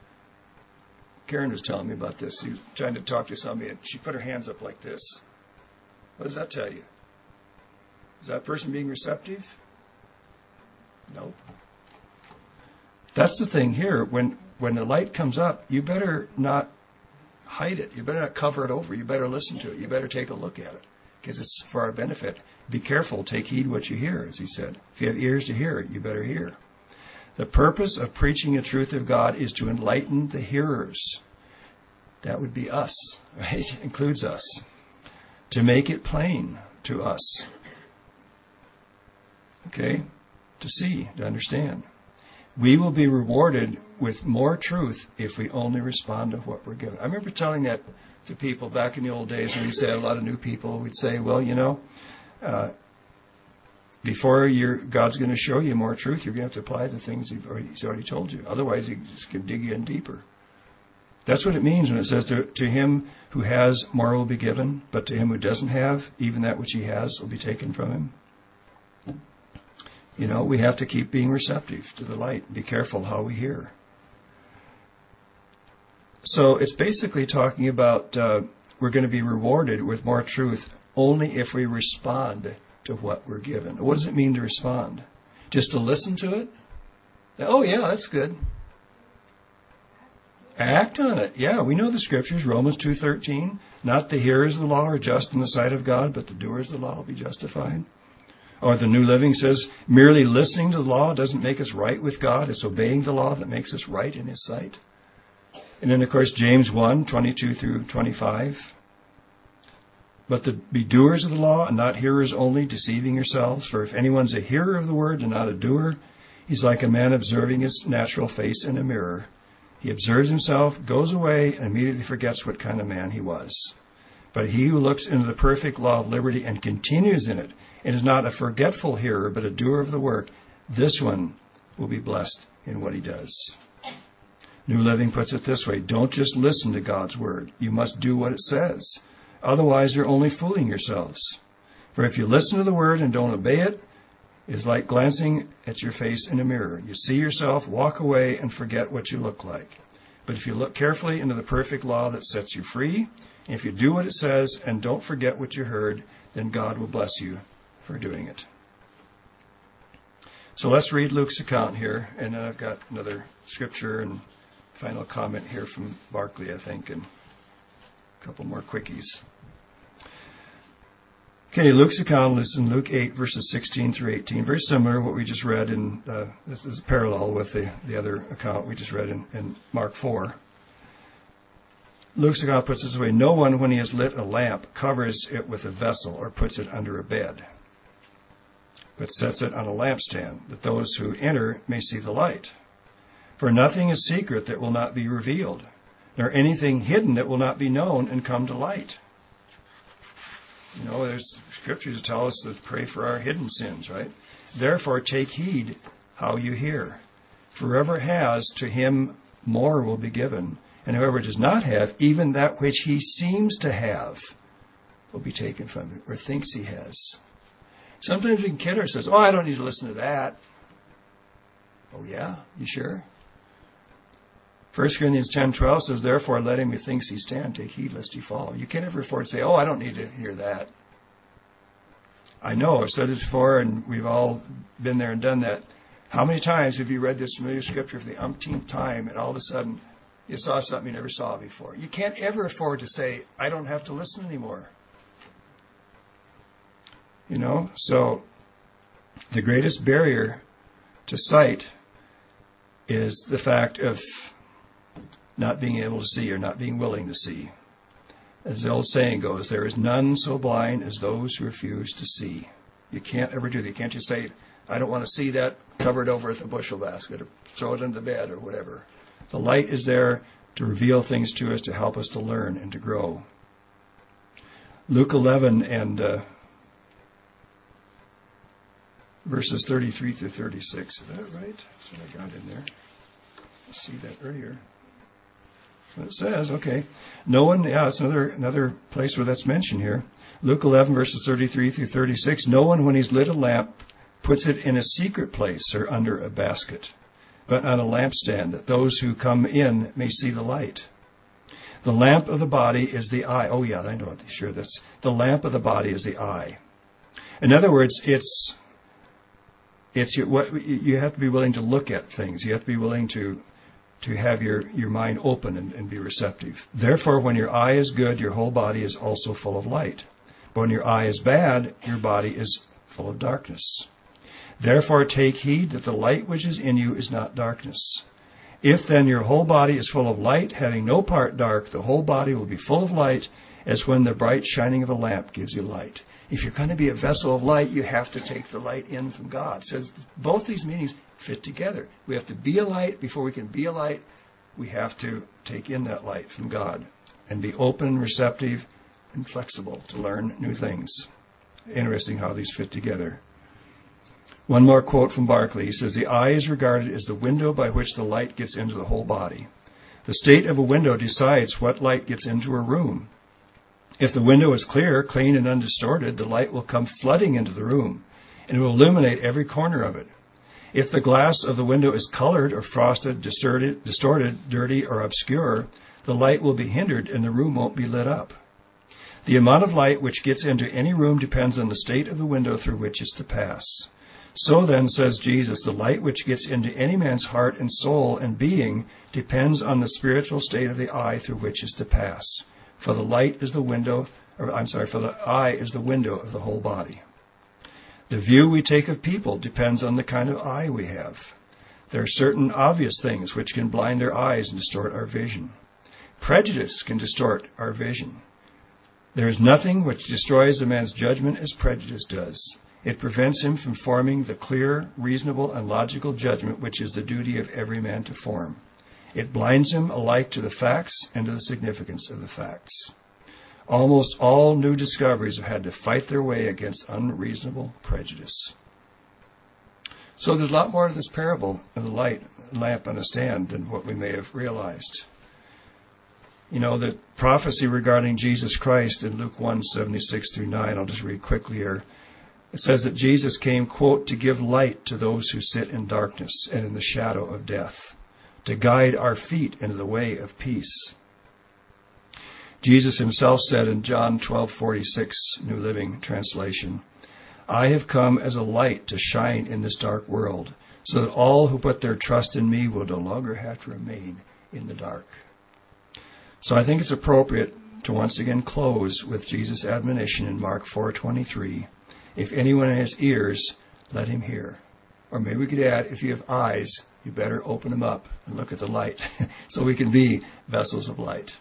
Karen was telling me about this. She was trying to talk to somebody, and she put her hands up like this. What does that tell you? Is that person being receptive? Nope. That's the thing here. When the light comes up, you better not hide it. You better not cover it over. You better listen to it. You better take a look at it, because it's for our benefit. Be careful. Take heed what you hear, as he said. If you have ears to hear, you better hear. The purpose of preaching the truth of God is to enlighten the hearers. That would be us, right? Includes us. To make it plain to us. Okay? To see, to understand. We will be rewarded with more truth if we only respond to what we're given. I remember telling that to people back in the old days, and we say a lot of new people, we'd say, well, before God's going to show you more truth, you're going to have to apply the things He's already told you. Otherwise, He's just going to dig you in deeper. That's what it means when it says to him who has, more will be given, but to him who doesn't have, even that which he has will be taken from him. We have to keep being receptive to the light. Be careful how we hear. So it's basically talking about we're going to be rewarded with more truth only if we respond to what we're given. What does it mean to respond? Just to listen to it? Oh, yeah, that's good. Act on it. Yeah, we know the scriptures, Romans 2:13. Not the hearers of the law are just in the sight of God, but the doers of the law will be justified. Or the New Living says, merely listening to the law doesn't make us right with God. It's obeying the law that makes us right in His sight. And then, of course, James 1:22 through 25. But be doers of the law and not hearers only, deceiving yourselves. For if anyone's a hearer of the word and not a doer, he's like a man observing his natural face in a mirror. He observes himself, goes away, and immediately forgets what kind of man he was. But he who looks into the perfect law of liberty and continues in it, and is not a forgetful hearer, but a doer of the work, this one will be blessed in what he does. New Living puts it this way: don't just listen to God's word. You must do what it says. Otherwise, you're only fooling yourselves. For if you listen to the word and don't obey it, it's like glancing at your face in a mirror. You see yourself, walk away, and forget what you look like. But if you look carefully into the perfect law that sets you free, if you do what it says and don't forget what you heard, then God will bless you for doing it. So let's read Luke's account here, and then I've got another scripture and final comment here from Barclay, I think, and a couple more quickies. Okay, Luke's account is in Luke 8, verses 16 through 18. Very similar to what we just read in, this is parallel with the other account we just read in Mark 4. Luke's account puts it this way: no one, when he has lit a lamp, covers it with a vessel or puts it under a bed, but sets it on a lampstand, that those who enter may see the light. For nothing is secret that will not be revealed, nor anything hidden that will not be known and come to light. There's scriptures that tell us to pray for our hidden sins, right? Therefore, take heed how you hear. For whoever has, to him more will be given. And whoever does not have, even that which he seems to have will be taken from him, or thinks he has. Sometimes we can kid ourselves. Oh, I don't need to listen to that. Oh, yeah? You sure? 1 Corinthians 10:12 says, therefore, let him who thinks he stand take heed lest he fall. You can't ever afford to say, oh, I don't need to hear that. I know, I've said it before, and we've all been there and done that. How many times have you read this familiar scripture for the umpteenth time, and all of a sudden you saw something you never saw before? You can't ever afford to say, I don't have to listen anymore. You know, so the greatest barrier to sight is the fact of not being able to see or not being willing to see. As the old saying goes, there is none so blind as those who refuse to see. You can't ever do that. You can't just say, I don't want to see that, cover it over with a bushel basket or throw it under the bed or whatever. The light is there to reveal things to us, to help us to learn and to grow. Luke 11 and verses 33 through 36. Is that right? That's what I got in there. I see that earlier. What it says, okay. No one, it's another place where that's mentioned here. Luke 11, verses 33 through 36. No one, when he's lit a lamp, puts it in a secret place or under a basket, but on a lampstand, that those who come in may see the light. The lamp of the body is the eye. Oh, yeah, I know. Sure, that's the lamp of the body is the eye. In other words, it's what you have to be willing to look at things. You have to be willing to have your mind open and be receptive. Therefore, when your eye is good, your whole body is also full of light. But when your eye is bad, your body is full of darkness. Therefore, take heed that the light which is in you is not darkness. If then your whole body is full of light, having no part dark, the whole body will be full of light, as when the bright shining of a lamp gives you light. If you're going to be a vessel of light, you have to take the light in from God. So both these meanings fit together. We have to be a light. Before we can be a light, we have to take in that light from God and be open, receptive, and flexible to learn new things. Interesting how these fit together. One more quote from Barclay. He says, the eye is regarded as the window by which the light gets into the whole body. The state of a window decides what light gets into a room. If the window is clear, clean, and undistorted, the light will come flooding into the room, and it will illuminate every corner of it. If the glass of the window is colored or frosted, distorted, dirty, or obscure, the light will be hindered and the room won't be lit up. The amount of light which gets into any room depends on the state of the window through which it's to pass. So then, says Jesus, the light which gets into any man's heart and soul and being depends on the spiritual state of the eye through which it's to pass. For the light is the window, for the eye is the window of the whole body. The view we take of people depends on the kind of eye we have. There are certain obvious things which can blind our eyes and distort our vision. Prejudice can distort our vision. There is nothing which destroys a man's judgment as prejudice does. It prevents him from forming the clear, reasonable, and logical judgment which is the duty of every man to form. It blinds him alike to the facts and to the significance of the facts. Almost all new discoveries have had to fight their way against unreasonable prejudice. So there's a lot more to this parable of the lamp on a stand than what we may have realized. You know, the prophecy regarding Jesus Christ in Luke 1:76 through 9, I'll just read quickly here. It says that Jesus came, quote, to give light to those who sit in darkness and in the shadow of death, to guide our feet into the way of peace. Jesus himself said in John 12:46, New Living Translation, I have come as a light to shine in this dark world, so that all who put their trust in me will no longer have to remain in the dark. So I think it's appropriate to once again close with Jesus' admonition in Mark 4:23. If anyone has ears, let him hear. Or maybe we could add, if you have eyes, you better open them up and look at the light so we can be vessels of light.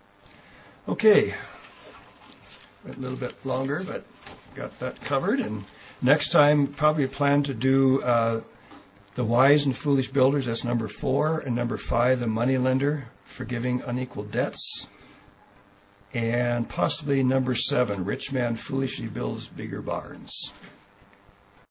Okay. Went a little bit longer, but got that covered. And next time, probably plan to do the wise and foolish builders. That's number 4. And number 5, the money lender, forgiving unequal debts. And possibly number 7, rich man foolishly builds bigger barns.